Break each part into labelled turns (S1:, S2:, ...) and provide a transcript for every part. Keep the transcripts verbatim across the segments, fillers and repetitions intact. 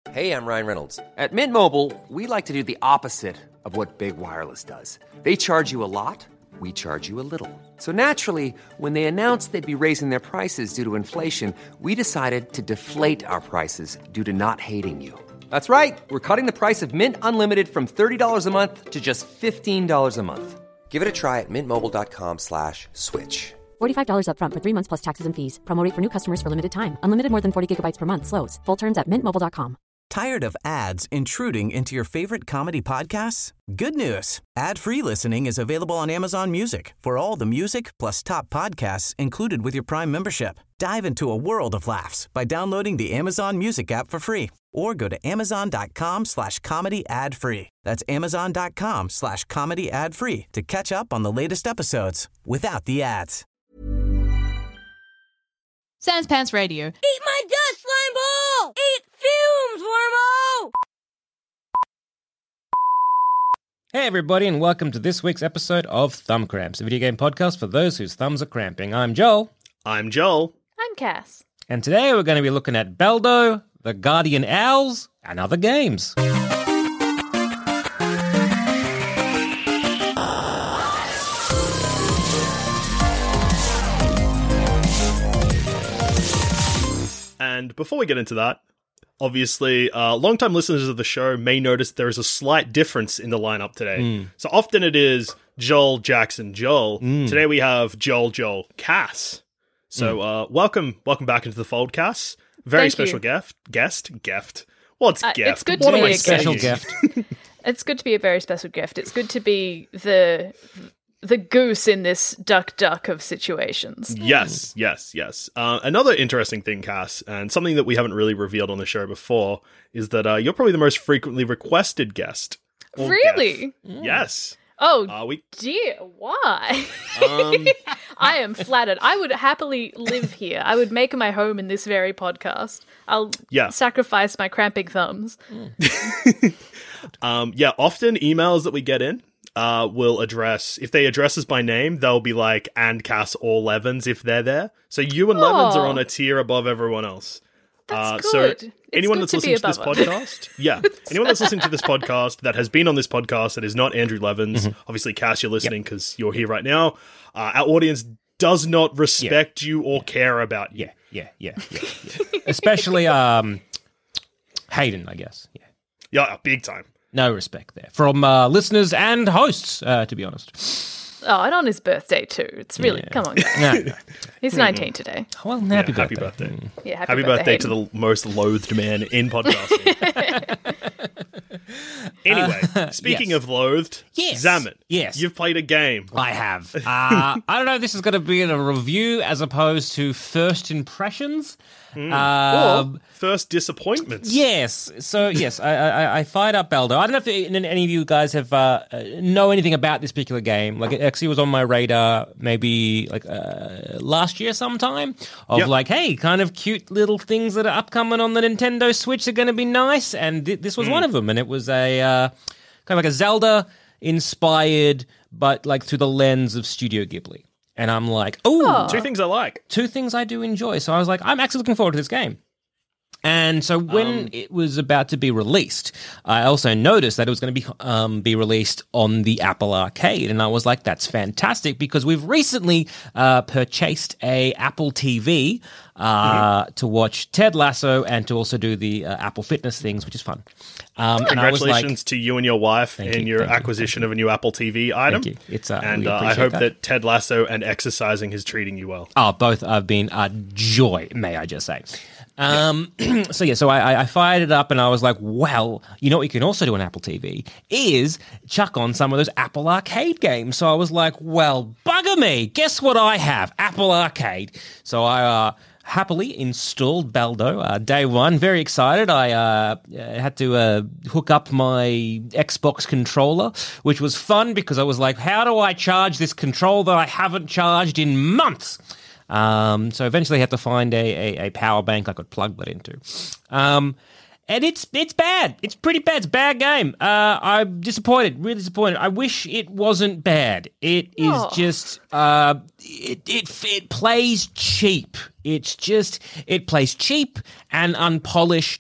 S1: Hey, I'm Ryan Reynolds. At Mint Mobile, we like to do the opposite of what Big Wireless does. They charge you a lot, we charge you a little. So naturally, when they announced they'd be raising their prices due to inflation, we decided to deflate our prices due to not hating you. That's right. We're cutting the price of Mint Unlimited from thirty dollars a month to just fifteen dollars a month. Give it a try at mintmobile.com slash switch.
S2: forty-five dollars up front for three months plus taxes and fees. Promo rate for new customers for limited time. Unlimited more than forty gigabytes per month slows. Full terms at mint mobile dot com.
S3: Tired of ads intruding into your favorite comedy podcasts? Good news. Ad-free listening is available on Amazon Music for all the music plus top podcasts included with your Prime membership. Dive into a world of laughs by downloading the Amazon Music app for free or go to amazon.com slash comedy ad free. That's amazon.com slash comedy ad free to catch up on the latest episodes without the ads.
S4: Sans Pants Radio.
S5: Eat my dust slime ball! Eat fumes, Wormo!
S6: Hey everybody, and welcome to this week's episode of Thumb Cramps, a video game podcast for those whose thumbs are cramping. I'm Joel.
S7: I'm Joel.
S4: I'm Cass.
S6: And today we're going to be looking at Baldo, the Guardian Owls, and other games.
S7: And before we get into that, obviously, uh, long-time listeners of the show may notice there is a slight difference in the lineup today. Mm. So often it is Joel, Jackson, Joel. Mm. Today we have Joel, Joel, Cass. So mm. uh, welcome welcome back into the fold, Cass. Very
S4: Thank
S7: special
S4: you.
S7: guest. Guest? Guest. What's
S4: Uh,
S7: guest?
S4: it's good
S7: What
S4: to
S7: am
S4: be
S7: I
S4: a
S6: Special
S7: saying?
S6: gift.
S4: It's good to be a very special gift. It's good to be the the goose in this duck duck of situations.
S7: Yes, yes, yes. Uh, another interesting thing, Cass, and something that we haven't really revealed on the show before, is that uh, you're probably the most frequently requested guest. or
S4: Really?
S7: guest. Yes.
S4: Oh,
S7: Uh, we
S4: dear, why?
S7: um,
S4: I am flattered. I would happily live here. I would make my home in this very podcast. I'll
S7: Yeah.
S4: sacrifice my cramping thumbs.
S7: um, yeah. Often emails that we get in uh, will address, if they address us by name, they'll be like, and Cass or Levens if they're there. So you and Levens are
S4: Aw.
S7: on a tier above everyone else.
S4: That's
S7: Uh,
S4: good.
S7: So
S4: It's
S7: anyone
S4: good
S7: that's
S4: to be
S7: listening to this
S4: above
S7: podcast, yeah, anyone that's listening to this podcast that has been on this podcast that is not Andrew Levens, obviously, Cass, you're listening because you're here right now. Uh, our audience does not respect you or care about you.
S6: Yeah, yeah, yeah, yeah. yeah. Especially um, Hayden, I guess. Yeah.
S7: Yeah, big time.
S6: No respect there from uh, listeners and hosts, uh, to be honest.
S4: Oh, and on his birthday too. It's really,
S6: Yeah.
S4: come on, guys.
S6: No, no.
S4: He's nineteen today.
S6: Well,
S7: Yeah,
S6: happy
S7: happy
S6: birthday.
S7: birthday.
S4: Yeah, happy,
S7: Happy birthday to
S4: Hayden.
S7: the most loathed man in podcasting. Anyway, speaking
S6: yes.
S7: of loathed,
S6: Yes.
S7: Zamet,
S6: Yes.
S7: you've played a game.
S6: I have. Uh, I don't know if this is going to be in a review as opposed to first impressions. Um,
S7: or first disappointments.
S6: Yes. So yes, I, I, I fired up Baldo. I don't know if any of you guys have uh, know anything about this particular game. Like it actually was on my radar maybe like uh, last year sometime. Of
S7: Yep.
S6: like, hey, kind of cute little things that are upcoming on the Nintendo Switch are going to be nice, and th- this was one of them. And it was a uh, kind of like a Zelda inspired, but like through the lens of Studio Ghibli. And I'm like, oh,
S7: Two things I like.
S6: two things I do enjoy. So I was like, I'm actually looking forward to this game. And so when
S7: Um,
S6: it was about to be released, I also noticed that it was going to be um, be released on the Apple Arcade, and I was like, "That's fantastic!" Because we've recently uh, purchased a Apple T V uh,
S7: Mm-hmm.
S6: to watch Ted Lasso and to also do the uh, Apple Fitness things, which is fun. Um, and I was like,
S7: Congratulations to you and your wife
S6: Thank
S7: in
S6: you,
S7: your
S6: thank you,
S7: acquisition of a new Apple T V item.
S6: Thank you. It's, uh,
S7: and
S6: we
S7: uh, I
S6: appreciate
S7: hope
S6: that.
S7: that. Ted Lasso and exercising is treating you well.
S6: Oh, both have been a joy, may I just say. Um, so yeah, so I, I fired it up and I was like, well, you know what you can also do on Apple T V is chuck on some of those Apple Arcade games. So I was like, well, bugger me. Guess what I have? Apple Arcade. So I uh, happily installed Baldo uh, day one. Very excited. I uh, had to uh, hook up my Xbox controller, which was fun because I was like, how do I charge this controller that I haven't charged in months? Um, so eventually I had to find a, a, a power bank I could plug that into. Um, and it's it's bad. It's pretty bad. It's a bad game. Uh, I'm disappointed, really disappointed. I wish it wasn't bad. It is
S4: Oh.
S6: just, uh, it, it, it plays cheap. It's just, it plays cheap and unpolished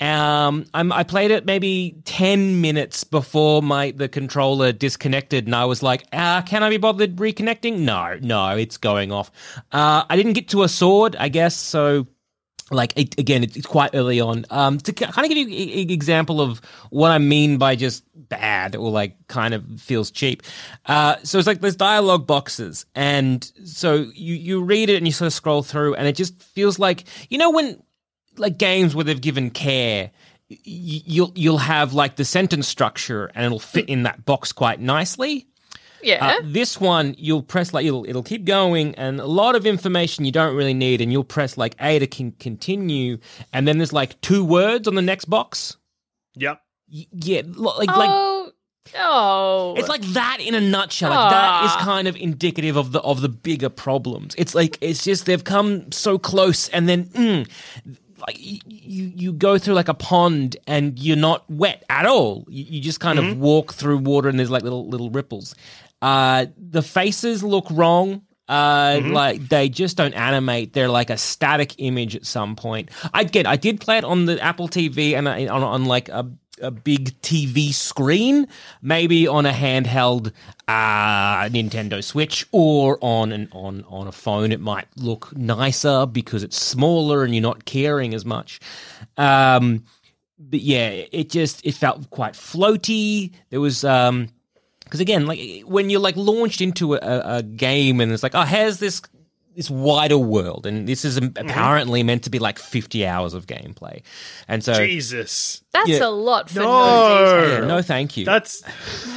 S6: Um, I'm, I played it maybe ten minutes before my the controller disconnected, and I was like, uh, can I be bothered reconnecting? No, no, it's going off. Uh, I didn't get to a sword, I guess, so... Like, it, again, it's quite early on. Um, to kind of give you an example of what I mean by just bad or, like, kind of feels cheap. Uh, so it's like there's dialogue boxes. And so you, you read it and you sort of scroll through and it just feels like, you know, when, like, games where they've given care, y- you'll, you'll have, like, the sentence structure and it'll fit in that box quite nicely.
S4: Yeah.
S6: Uh, this one, you'll press like it'll it'll keep going, and a lot of information you don't really need, and you'll press like A to con- continue, and then there's like two words on the next box.
S7: Yep.
S6: Y- yeah, lo- like
S4: oh,
S6: like
S4: oh,
S6: it's like that in a nutshell. Like that is kind of indicative of the of the bigger problems. It's like it's just they've come so close, and then. Mm, Like you, you go through like a pond and you're not wet at all. You, you just kind mm-hmm. of walk through water and there's like little little ripples. Uh, the faces look wrong. Uh, mm-hmm. Like they just don't animate. They're like a static image at some point. I get. I did play it on the Apple T V and on, on like a. a big T V screen, maybe on a handheld uh, Nintendo Switch or on an on on a phone. It might look nicer because it's smaller and you're not caring as much. Um, but yeah, it just it felt quite floaty. There was um, because again, like when you're like launched into a, a game and it's like, oh, here's this. this wider world, and this is apparently mm-hmm. meant to be like fifty hours of gameplay. And so
S7: Jesus.
S4: That's
S6: yeah,
S4: a lot for
S7: no,
S4: no detail.
S6: Yeah, no thank you.
S7: That's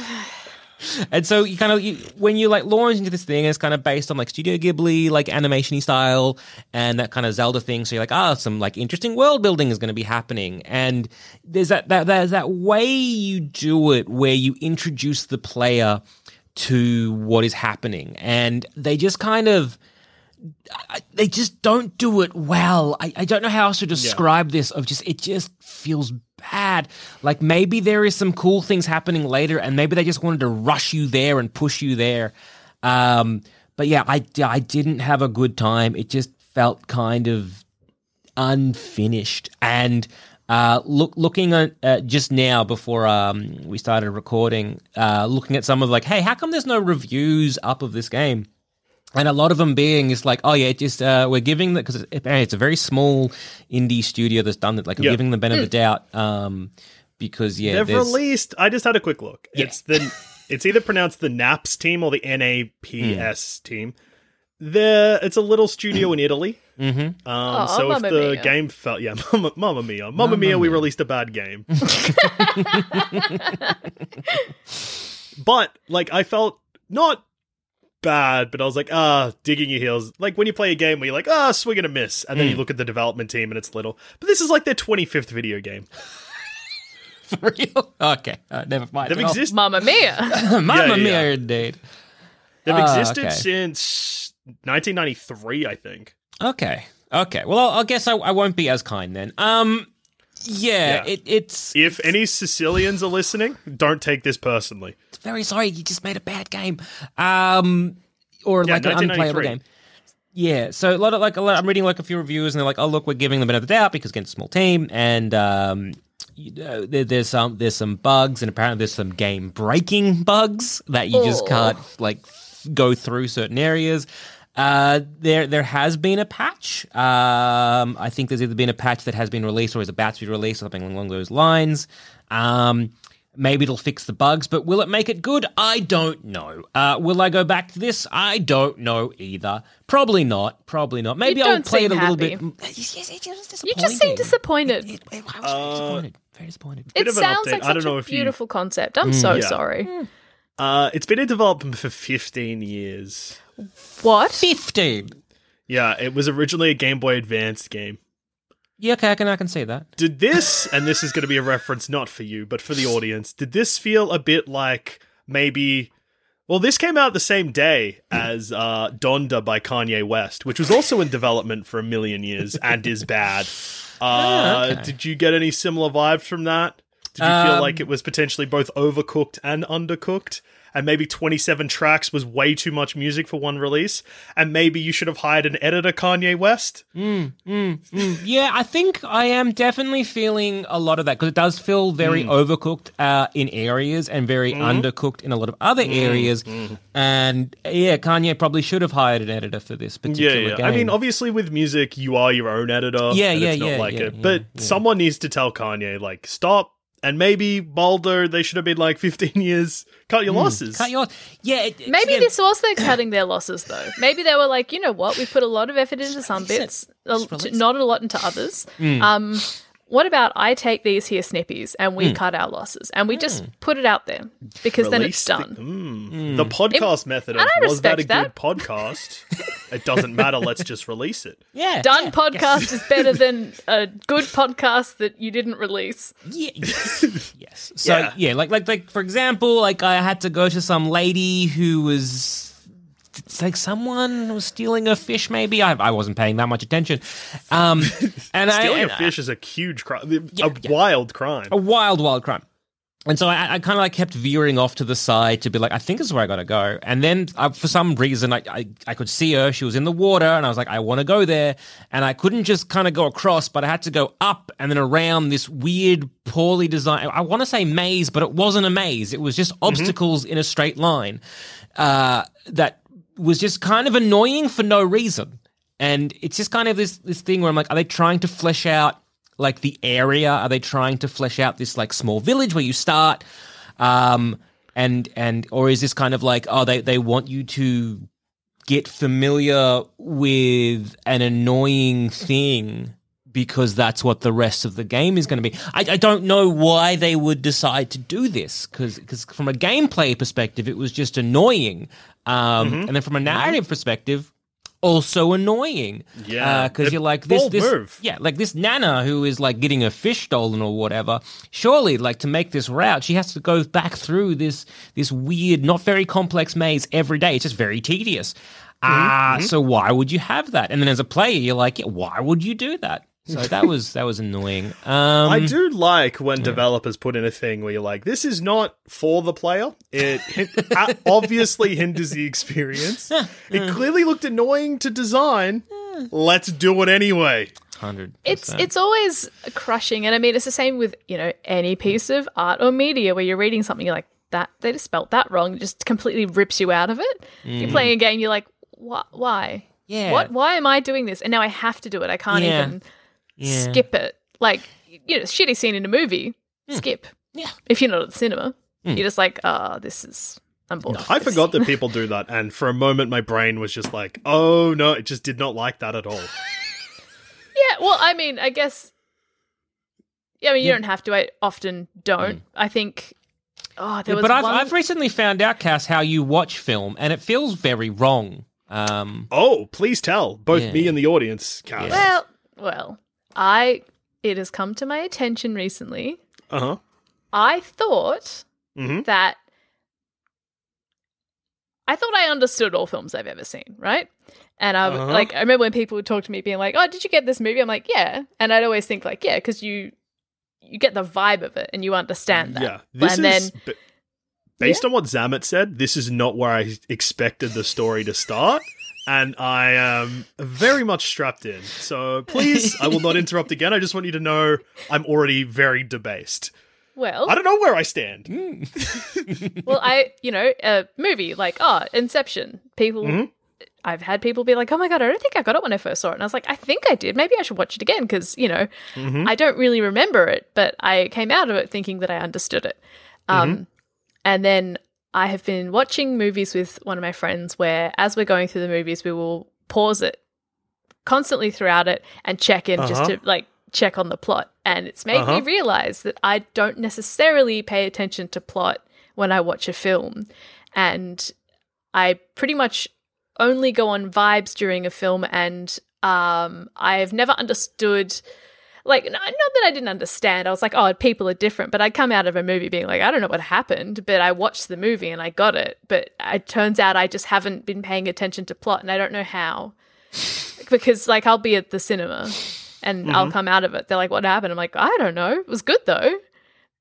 S6: And so you kind of you, when you like launch into this thing, it's kind of based on like Studio Ghibli, like animation-y style, and that kind of Zelda thing. So you're like, ah, oh, some like interesting world building is going to be happening. And there's that, that there's that way you do it where you introduce the player to what is happening, and they just kind of. I, they just don't do it well. I, I don't know how else to describe yeah. this. Of just it just feels bad. Like maybe there is some cool things happening later, and maybe they just wanted to rush you there and push you there. Um, but yeah, I, I didn't have a good time. It just felt kind of unfinished. And uh, look, looking at uh, just now before um, we started recording, uh, looking at some of like, hey, how come there's no reviews up of this game? And a lot of them being is like, oh yeah, just uh, we're giving the because it, it's a very small indie studio that's done it. Like,
S7: yep.
S6: we're giving the benefit of the doubt um, because yeah,
S7: they've
S6: there's...
S7: released. I just had a quick look.
S6: Yeah.
S7: It's the it's either pronounced the NAPS team or the N A P S mm. team. There, it's a little studio in Italy.
S6: Mm-hmm.
S7: Um,
S4: oh,
S7: so if
S4: Mamma
S7: the
S4: Mia.
S7: game felt, yeah, Mamma, Mamma Mia, Mamma Mia,
S6: Mia,
S7: we released a bad game. But like, I felt not. Bad, but I was like, ah, digging your heels. Like when you play a game where you're like, ah, swing and a miss, and then mm. you look at the development team and it's little. But this is like their twenty-fifth video game.
S6: For real? Okay, uh, never mind.
S7: They've existed.
S4: Mamma Mia.
S6: Mamma
S7: yeah, yeah,
S6: Mia,
S7: yeah.
S6: indeed.
S7: They've
S6: uh,
S7: existed
S6: okay.
S7: since nineteen ninety-three, I think.
S6: Okay, okay. Well, I'll, I guess I, I won't be as kind then. Um, yeah,
S7: Yeah.
S6: It, it's.
S7: If any Sicilians are listening, don't take this personally.
S6: Very sorry, you just made a bad game, um, or
S7: Yeah,
S6: like an unplayable
S7: nineteen ninety-three.
S6: game. Yeah, so a lot of like a lot, I'm reading like a few reviews, and they're like, "Oh, look, we're giving them a bit of the doubt because again, it's a small team, and um, you know, there, there's some there's some bugs, and apparently there's some game breaking bugs that you just
S4: Oh.
S6: can't like go through certain areas." Uh, there there has been a patch. Um, I think there's either been a patch that has been released or is about to be released, something along those lines. Um. Maybe it'll fix the bugs, but will it make it good? I don't know. Uh, will I go back to this? I don't know either. Probably not. Probably not. Maybe
S4: You
S6: I'll
S4: don't
S6: play it a
S4: seem
S6: little
S4: happy.
S6: bit. Yes, yes, it was
S4: You just seem disappointed.
S6: It, it, I was
S7: Uh,
S6: very disappointed. Very disappointed.
S4: It
S7: Bit of an
S4: sounds
S7: update.
S4: like
S7: I don't
S4: such
S7: know
S4: a
S7: if you-
S4: beautiful concept. I'm so
S7: Yeah.
S4: sorry.
S7: Uh, it's been in development for fifteen years.
S4: What?
S6: Fifteen.
S7: Yeah, it was originally a Game Boy Advance game.
S6: Yeah, okay, I can I can see that.
S7: Did this, and this is going to be a reference not for you, but for the audience, did this feel a bit like maybe... Well, this came out the same day as uh, Donda by Kanye West, which was also in development for a million years and is bad. Uh,
S6: Oh, okay.
S7: Did you get any similar vibes from that? Did you feel
S6: Um,
S7: like it was potentially both overcooked and undercooked? And maybe twenty-seven tracks was way too much music for one release? And maybe you should have hired an editor, Kanye West?
S6: Mm, mm, mm. Yeah, I think I am definitely feeling a lot of that because it does feel very
S7: Mm.
S6: overcooked uh, in areas and very
S7: Mhm.
S6: undercooked in a lot of other
S7: Mm,
S6: areas.
S7: mm.
S6: And yeah, Kanye probably should have hired an editor for this particular
S7: Yeah, yeah.
S6: game.
S7: I mean, obviously with music, you are your own editor.
S6: Yeah,
S7: and
S6: yeah,
S7: it's not
S6: yeah,
S7: like
S6: yeah,
S7: it.
S6: yeah,
S7: But
S6: yeah.
S7: someone needs to tell Kanye, like, stop. And maybe Baldur, they should have been like fifteen years. Cut your
S6: Mm,
S7: losses.
S6: Cut your yeah. It, it's-
S4: Maybe
S6: again,
S4: this was them cutting their losses, though. Maybe they were like, you know what, we put a lot of effort into some
S6: release it.
S4: bits, a-
S6: Just release
S4: to-
S6: it.
S4: not a lot into others.
S6: Mm.
S4: Um, what about I take these here snippies and we
S6: Mm.
S4: cut our losses and we just put it out there because then it's
S7: Release the-
S4: done.
S7: Mm. The podcast method of,
S4: and I
S7: was that a
S4: respect
S7: good podcast? It doesn't matter, let's just release it.
S6: yeah,
S4: Done
S6: yeah,
S4: podcast is better than a good podcast that you didn't release.
S6: Yeah, yes, yes. So
S7: Yeah.
S6: yeah. like like like for example, like I had to go to some lady who was. It's like someone was stealing a fish. Maybe I, I wasn't paying that much attention. Um, and I,
S7: Stealing
S6: and
S7: a fish is a huge crime, a
S6: yeah.
S7: wild crime.
S6: a wild, wild crime. And so I, I kind of like kept veering off to the side to be like, I think this is where I got to go. And then uh, for some reason, I, I I could see her. She was in the water, and I was like, I want to go there. And I couldn't just kind of go across, but I had to go up and then around this weird, poorly designed. I want to say maze, but it wasn't a maze. It was just obstacles in a straight line uh, that was just kind of annoying for no reason. And it's just kind of this this thing where I'm like, are they trying to flesh out like the area? Are they trying to flesh out this like small village where you start? Um, and and or is this kind of like, oh, they, they want you to get familiar with an annoying thing because that's what the rest of the game is going to be. I, I don't know why they would decide to do this because from a gameplay perspective, it was just annoying. Um,
S7: Mm-hmm.
S6: And then from a narrative perspective, also annoying.
S7: Yeah.
S6: Because
S7: It-
S6: you're like, this,
S7: bold
S6: this,
S7: move.
S6: yeah, like this Nana who is like getting her fish stolen or whatever. Surely, like to make this route, she has to go back through this this weird, not very complex maze every day. It's just very tedious. Ah, so why would you have that? And then as a player, you're like, yeah, why would you do that? So that was that was annoying. Um,
S7: I do like when developers put in a thing where you're like, this is not for the player. It hin- a- obviously hinders the experience. It clearly looked annoying to design. Let's do it anyway.
S6: Hundred.
S4: It's it's always crushing, and I mean it's the same with you know any piece of art or media where you're reading something you're like that they just spelt that wrong, it just completely rips you out of it. You're playing a game, you're like, why? Why?
S6: Yeah.
S4: What? Why am I doing this? And now I have to do it. I can't
S6: Yeah.
S4: even
S6: Yeah.
S4: skip it. Like you know, shitty scene in a movie, skip.
S6: Yeah.
S4: If you're not at the cinema, you're just like, ah, this is. I'm bored. of
S7: I
S4: this.
S7: forgot that people do that, and for a moment my brain was just like, oh no, it just did not like that at all.
S4: Yeah, well, I mean, I guess. Yeah, I mean, you don't have to. I often don't. I think. Oh, there
S6: Yeah,
S4: was
S6: but I've,
S4: one.
S6: I've recently found out, Cass, how you watch film, and it feels very wrong. Um,
S7: Oh, please tell, both
S6: Yeah.
S7: me and the audience, Cass.
S4: Well, well, I. It has come to my attention recently.
S7: Uh-huh.
S4: I thought
S7: Mhm.
S4: that. I thought I understood all films I've ever seen, right? And I
S7: Uh-huh.
S4: like I remember when people would talk to me being like, "Oh, did you get this movie?" I'm like, "Yeah," and I'd always think like, "Yeah," because you you get the vibe of it and you understand that.
S7: Yeah, this
S4: and
S7: is
S4: then
S7: b- based on what Zamet said. This is not where I expected the story to start, and I am very much strapped in. So please, I will not interrupt again. I just want you to know I'm already very debased.
S4: well,
S7: I don't know where I stand.
S4: well, I you know a movie like oh Inception. People,
S7: Mhm.
S4: I've had people be like, "Oh my god, I don't think I got it when I first saw it," and I was like, "I think I did. Maybe I should watch it again because you know
S7: Mm-hmm.
S4: I don't really remember it, but I came out of it thinking that I understood it." Um,
S7: Mm-hmm.
S4: And then I have been watching movies with one of my friends where, as we're going through the movies, we will pause it constantly throughout it and check in just
S7: Uh-huh.
S4: to like check on the plot. And it's made
S7: Uh-huh.
S4: me realize that I don't necessarily pay attention to plot when I watch a film. And I pretty much only go on vibes during a film, and um, I've never understood. Like, n- not that I didn't understand. I was like, oh, people are different. But I'd come out of a movie being like, I don't know what happened, but I watched the movie and I got it. But it turns out I just haven't been paying attention to plot, and I don't know how. Because, like, I'll be at the cinema and I'll come out of it. They're like, what happened? I'm like, I don't know. It was good, though.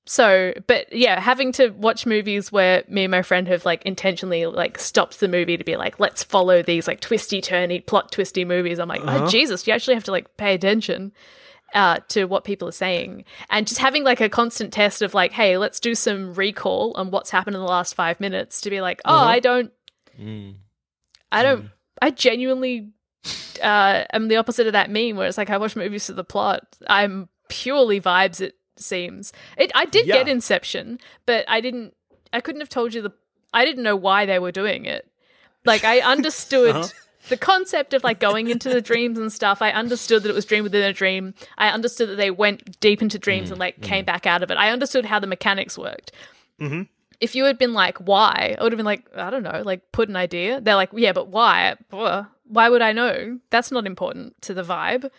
S4: So, but yeah, having to watch movies where me and my friend have like intentionally like stopped the movie to be like, let's follow these like twisty turny plot twisty movies. I'm like,
S7: Uh-huh.
S4: oh Jesus, you actually have to like pay attention uh, to what people are saying, and just having like a constant test of like, hey, let's do some recall on what's happened in the last five minutes to be like, oh,
S7: Uh-huh.
S4: I don't,
S6: Mm.
S4: I don't, I genuinely uh, am the opposite of that meme where it's like I watch movies for the plot. I'm purely vibes. It seems it. I did
S7: Yeah.
S4: get Inception, but I didn't. I couldn't have told you the. I didn't know why they were doing it. Like I understood
S7: Uh-huh.
S4: the concept of like going into the dreams and stuff. I understood that it was dream within a dream. I understood that they went deep into dreams and like came back out of it. I understood how the mechanics worked.
S7: Mm-hmm.
S4: If you had been like, why? I would have been like, I don't know, like put an idea. They're like, yeah, but why? Ugh. Why would I know? That's not important to the vibe.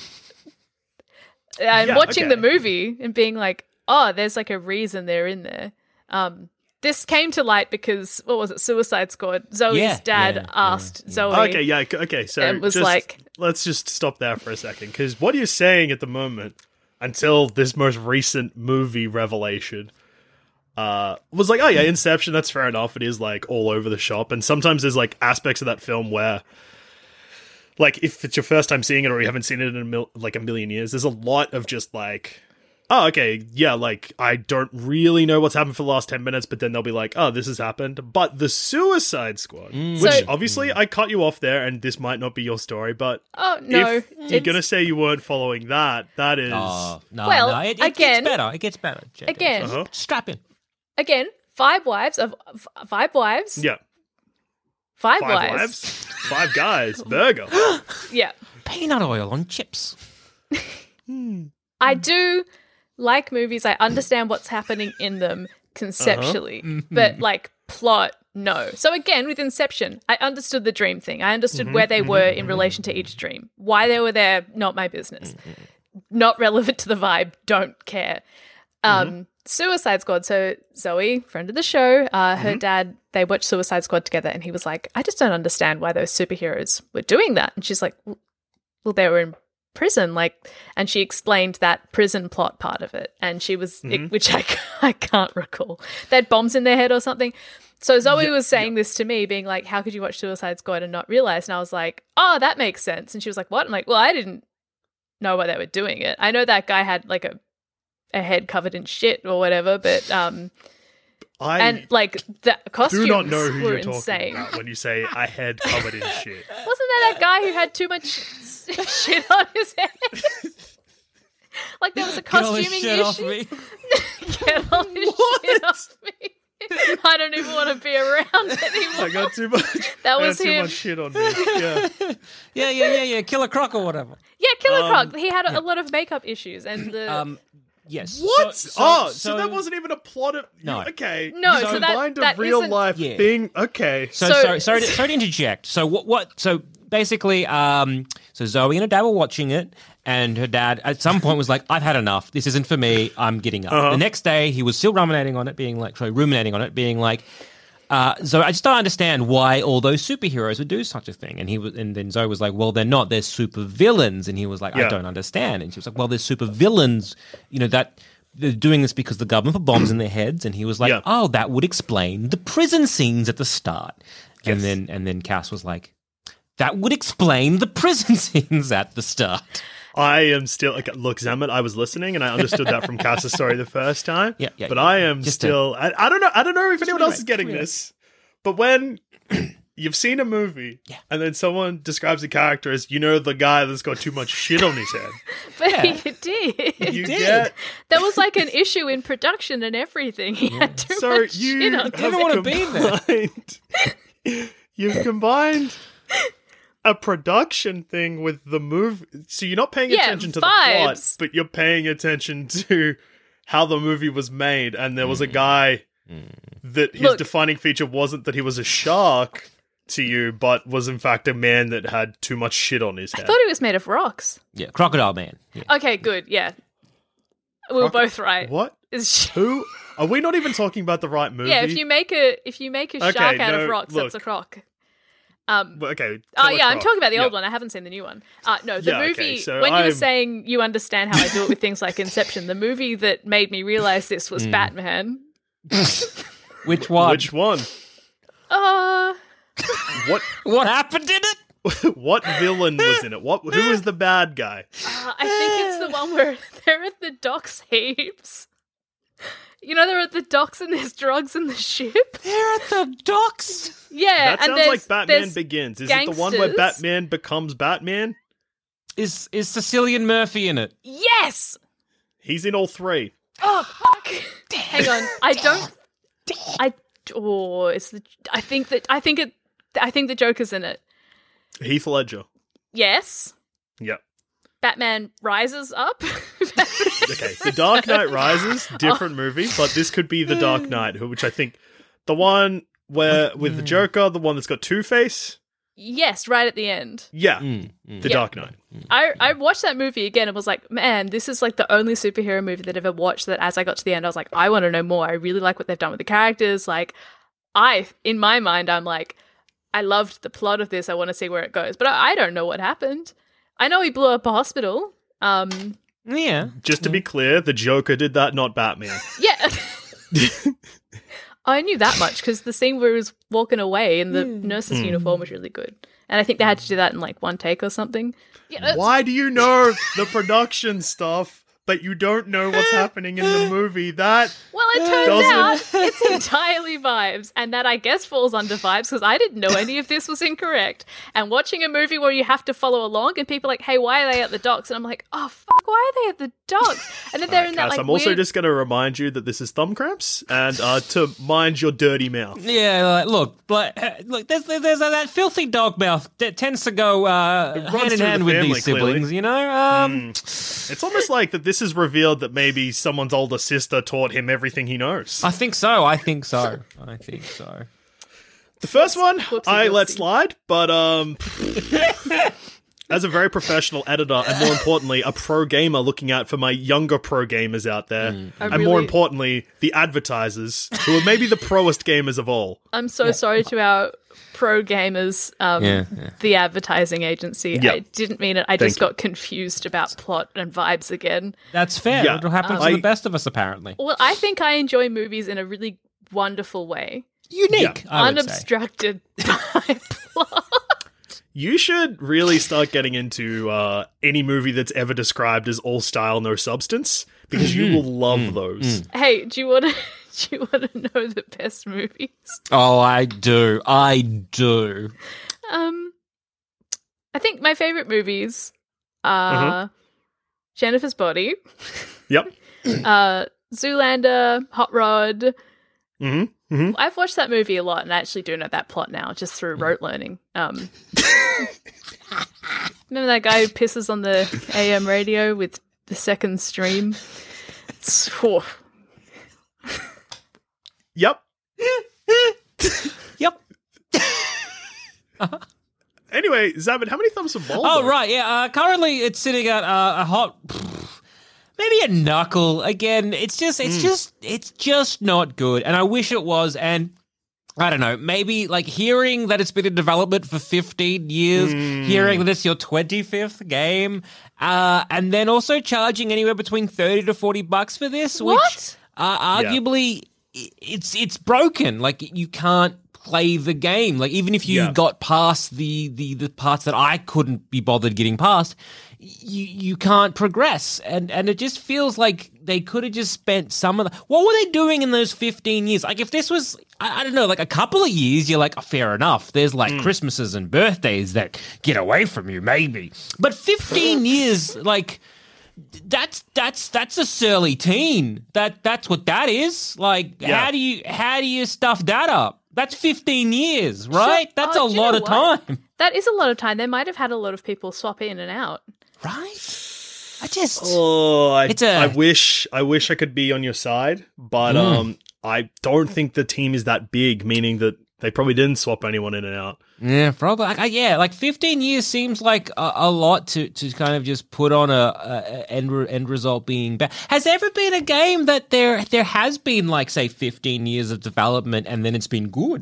S4: I'm
S7: Yeah,
S4: watching
S7: okay.
S4: the movie and being like, oh, there's like a reason they're in there. Um, this came to light because, what was it, Suicide Squad? Zoe's
S6: Yeah,
S4: dad
S6: yeah,
S4: asked
S6: yeah,
S4: Zoe.
S7: Okay, yeah, c- okay. So
S4: It was
S7: just-
S4: like-
S7: let's just stop there for a second, because what you're saying at the moment, until this most recent movie revelation, uh, was like, oh yeah, Inception. That's fair enough. It is like all over the shop, and sometimes there's like aspects of that film where, like, if it's your first time seeing it or you haven't seen it in a mil- like a million years, there's a lot of just like, oh, okay, yeah, like, I don't really know what's happened for the last ten minutes, but then they'll be like, oh, this has happened. But the Suicide Squad, which
S4: So-
S7: obviously I cut you off there, and this might not be your story, but
S4: Oh, no.
S7: if you're
S4: it's-
S7: going to say you weren't following that, that is...
S6: Oh, no,
S4: Well,
S6: no, it, it
S4: again-
S6: gets better. It gets better. J K.
S4: Again.
S7: Uh-huh.
S6: Strap in.
S4: Again, five wives of f- five wives.
S7: Yeah,
S4: Five,
S7: five
S4: wives.
S7: wives, five guys, burger.
S4: Yeah.
S6: Peanut oil on chips.
S4: I do like movies. I understand what's happening in them conceptually,
S7: Uh-huh.
S4: but like plot, no. So again, with Inception, I understood the dream thing. I understood
S7: Mm-hmm,
S4: where they were in relation to each dream. Why they were there, not my business. Not relevant to the vibe. Don't care. Um,
S7: Mm-hmm.
S4: Suicide Squad. So Zoe, friend of the show, uh, her
S7: Mm-hmm.
S4: dad, they watched Suicide Squad together, and he was like, "I just don't understand why those superheroes were doing that." And she's like, "Well, they were in prison," like, and she explained that prison plot part of it, and she was,
S7: Mm-hmm.
S4: it, which I I can't recall. They had bombs in their head or something. So Zoe
S7: Yeah,
S4: was saying this to me, being like, "How could you watch Suicide Squad and not realize?" And I was like, "Oh, that makes sense." And she was like, "What?" I'm like, "Well, I didn't know why they were doing it. I know that guy had like a a head covered in shit or whatever, but um,
S7: I
S4: and like the costumes
S7: do not know who
S4: were
S7: you're talking
S4: insane.
S7: about when you say a head covered in shit.
S4: Wasn't that that guy who had too much shit on his head? Like there was a
S6: Get all this
S4: costuming
S6: shit
S4: issue.
S6: off me.
S4: Get all this shit off me. I don't even want to be around anymore.
S7: I got too much.
S4: That
S7: I got
S4: was
S7: too
S4: him.
S7: much shit on me. Yeah.
S6: Yeah, yeah, yeah, yeah. Killer Croc or whatever.
S4: Yeah, Killer
S7: Um,
S4: Croc. He had a, a lot of makeup issues, and the
S6: Um, yes.
S7: What?
S6: So- so-
S7: oh, so, that wasn't even a plot of.
S6: No.
S7: Okay.
S4: No,
S7: You
S4: so that-
S7: combined a
S4: that
S7: real
S4: isn't-
S7: life
S6: Yeah.
S7: thing. Okay.
S6: So,
S4: So-
S6: sorry, sorry, to, sorry to interject. So what? What? So basically, um, so Zoe and her dad were watching it, and her dad at some point was like, "I've had enough. This isn't for me. I'm getting up."
S7: Uh-huh.
S6: The next day, he was still ruminating on it, being like, sorry, ruminating on it, being like. Uh, so I just don't understand why all those superheroes would do such a thing. And he was, and then Zoe was like, "Well, they're not. They're super villains." And he was like, "I
S7: Yeah.
S6: don't understand." And she was like, "Well, they're super villains. You know that they're doing this because the government put bombs in their heads." And he was like,
S7: Yeah.
S6: "Oh, that would explain the prison scenes at the start." And
S7: Yes.
S6: then and then Cass was like, "That would explain the prison scenes at the start."
S7: I am still okay, look, Zamet. I was listening, and I understood that from Cass's story the first time.
S6: Yeah, yeah,
S7: But
S6: yeah.
S7: I am
S6: Just to-
S7: still. I I don't know. I don't know if anyone else
S6: reiterate,
S7: is getting
S6: reiterate.
S7: this. But when you've seen a movie,
S6: Yeah.
S7: and then someone describes a character as, you know, the guy that's got too much shit on his head,
S4: but
S6: Yeah.
S4: he did.
S7: you
S6: did.
S7: get.
S4: There was like an issue in production and everything. He had too
S7: So
S4: much
S7: you
S4: shit on
S7: have
S4: his
S6: don't wanna be there.
S7: combined- You've combined a production thing with the movie. So you're not paying
S4: Yeah,
S7: attention to the plot,
S4: vibes.
S7: but you're paying attention to how the movie was made. And there was a guy that his
S4: Look.
S7: defining feature wasn't that he was a shark to you, but was in fact a man that had too much shit on his
S4: I
S7: head.
S4: thought he was made of rocks.
S6: Yeah, Crocodile Man. Yeah.
S4: Okay, good. Yeah, we were both right.
S7: What?
S4: Is-
S7: Who? Are we not even talking about the right movie?
S4: Yeah, if you make a if you make a
S7: Okay,
S4: shark out
S7: no,
S4: of rocks,
S7: look.
S4: that's a croc. Um,
S7: Well, okay.
S4: Oh
S7: Killer
S4: yeah, I'm
S7: Croc.
S4: talking about the old
S7: Yeah.
S4: one. I haven't seen the new one. Uh, no, the
S7: Yeah,
S4: movie.
S7: okay, so
S4: when you were
S7: I'm-
S4: saying you understand how I do it with things like Inception, the movie that made me realize this was Batman.
S6: Which one?
S7: Which one?
S4: Uh,
S7: What
S6: What happened in it?
S7: what villain was in it? What who was the bad guy?
S4: uh, I think it's the one where they're at the docks heaps. You know, they're at the docks and there's drugs in the ship.
S6: They're at the docks.
S4: Yeah,
S7: That
S4: and
S7: sounds
S4: there's,
S7: like Batman
S4: there's
S7: Begins. Is it the one where
S4: gangsters.
S7: Batman becomes Batman?
S6: Is is Sicilian Murphy in it?
S4: Yes.
S7: He's in all three.
S4: Oh fuck! Hang on, I don't. I oh, it's the. I think that I think it. I think the Joker's in it.
S7: Heath Ledger.
S4: Yes.
S7: Yep.
S4: Batman rises up.
S7: Okay. The Dark Knight Rises, different movie, but this could be the Dark Knight, who- which I think the one where with the Joker, the one that's got Two-Face.
S4: Yes, right at the end.
S7: Yeah.
S6: Mm, mm.
S7: The
S4: Yeah.
S7: Dark Knight.
S4: I I watched that movie again and was like, man, this is like the only superhero movie that I've ever watched that as I got to the end, I was like, I want to know more. I really like what they've done with the characters. Like, I, in my mind, I'm like, I loved the plot of this. I want to see where it goes. But I, I don't know what happened. I know he blew up a hospital. Um,
S6: Yeah.
S7: Just to be clear, the Joker did that, not Batman.
S4: yeah. I knew that much because the scene where he was walking away in the nurse's uniform was really good. And I think they had to do that in like one take or something. Yeah, that's-
S7: Why do you know the production stuff, but you don't know what's happening in the movie? That
S4: Well, it turns
S7: Doesn't-
S4: out it's entirely vibes, and that I guess falls under vibes because I didn't know any of this was incorrect. And watching a movie where you have to follow along, and people are like, "Hey, why are they at the docks?" And I'm like, "Oh fuck, why are they at the docks?" And then they're in that
S7: Cass,
S4: like
S7: I'm also
S4: weird.
S7: just going to remind you that this is Thumb Cramps and uh, to mind your dirty mouth.
S6: Yeah, like, look, like, uh, look. There's there's uh, that filthy dog mouth that tends to go uh,
S7: runs
S6: hand in
S7: through
S6: hand
S7: the
S6: with
S7: family,
S6: these siblings.
S7: clearly.
S6: You know, um,
S7: It's almost like that this is revealed that maybe someone's older sister taught him everything he knows.
S6: I think so. I think so. I think so.
S7: The first one,
S4: Whoopsie
S7: I let
S4: doopsie.
S7: slide, but um, as a very professional editor, and more importantly, a pro gamer looking out for my younger pro gamers out there,
S4: I
S7: and more
S4: really-
S7: importantly, the advertisers, who are maybe the proest gamers of all.
S4: I'm so sorry to our pro gamers, um,
S6: Yeah, yeah.
S4: the advertising agency.
S7: Yeah.
S4: I didn't mean it. I
S7: Thank
S4: just
S7: you.
S4: got confused about plot and vibes again.
S6: That's fair.
S7: Yeah.
S6: It'll happen to
S7: I-
S6: the best of us, apparently.
S4: Well, I think I enjoy movies in a really wonderful way,
S6: Unique, I would say.
S4: unobstructed by plot.
S7: You should really start getting into uh, any movie that's ever described as all style, no substance, because you will love those.
S4: Hey, do you want to? Do you want to know the best movies?
S6: Oh, I do. I do.
S4: Um, I think my favorite movies are Jennifer's Body,
S7: Yep.
S4: uh, Zoolander, Hot Rod.
S7: hmm hmm
S4: I've watched that movie a lot, and I actually do know that plot now, just through rote learning. Um, remember that guy who pisses on the A M radio with the second stream? It's, whew.
S7: Yep.
S6: Yep.
S7: Anyway, Zabin, how many thumbs for Boulder?
S6: Oh, right, yeah. Uh, currently, it's sitting at uh, a hot, maybe a knuckle. Again, it's just, it's just, it's just not good. And I wish it was. And I don't know, maybe like hearing that it's been in development for fifteen years, hearing that it's your twenty-fifth game, uh, and then also charging anywhere between thirty to forty bucks for this, which
S4: What?
S6: uh, arguably i- it's it's broken. Like you can't play the game. Like even if you
S7: Yeah.
S6: got past the, the the parts that I couldn't be bothered getting past, you you can't progress. And and it just feels like they could have just spent some of the, what were they doing in those fifteen years? Like if this was, I, I don't know, like a couple of years, you're like, oh, fair enough. There's like Christmases and birthdays that get away from you, maybe. But fifteen years, like that's that's that's a surly teen. That that's what that is. Like
S7: Yeah.
S6: how do you how do you stuff that up? That's fifteen years, right?
S4: Sure.
S6: That's
S4: Oh,
S6: a
S4: do you
S6: lot
S4: know
S6: of
S4: what?
S6: time.
S4: That is a lot of time. They might have had a lot of people swap in and out.
S6: Right? I just
S7: Oh, I,
S6: It's a-
S7: I wish I wish I could be on your side, but
S6: Mm.
S7: um, I don't think the team is that big, meaning that they probably didn't swap anyone in and out.
S6: Yeah, probably. Like, I, yeah, like fifteen years seems like a, a lot to, to kind of just put on a, a end re- end result being bad. Has there ever been a game that there there has been like say fifteen years of development and then it's been good?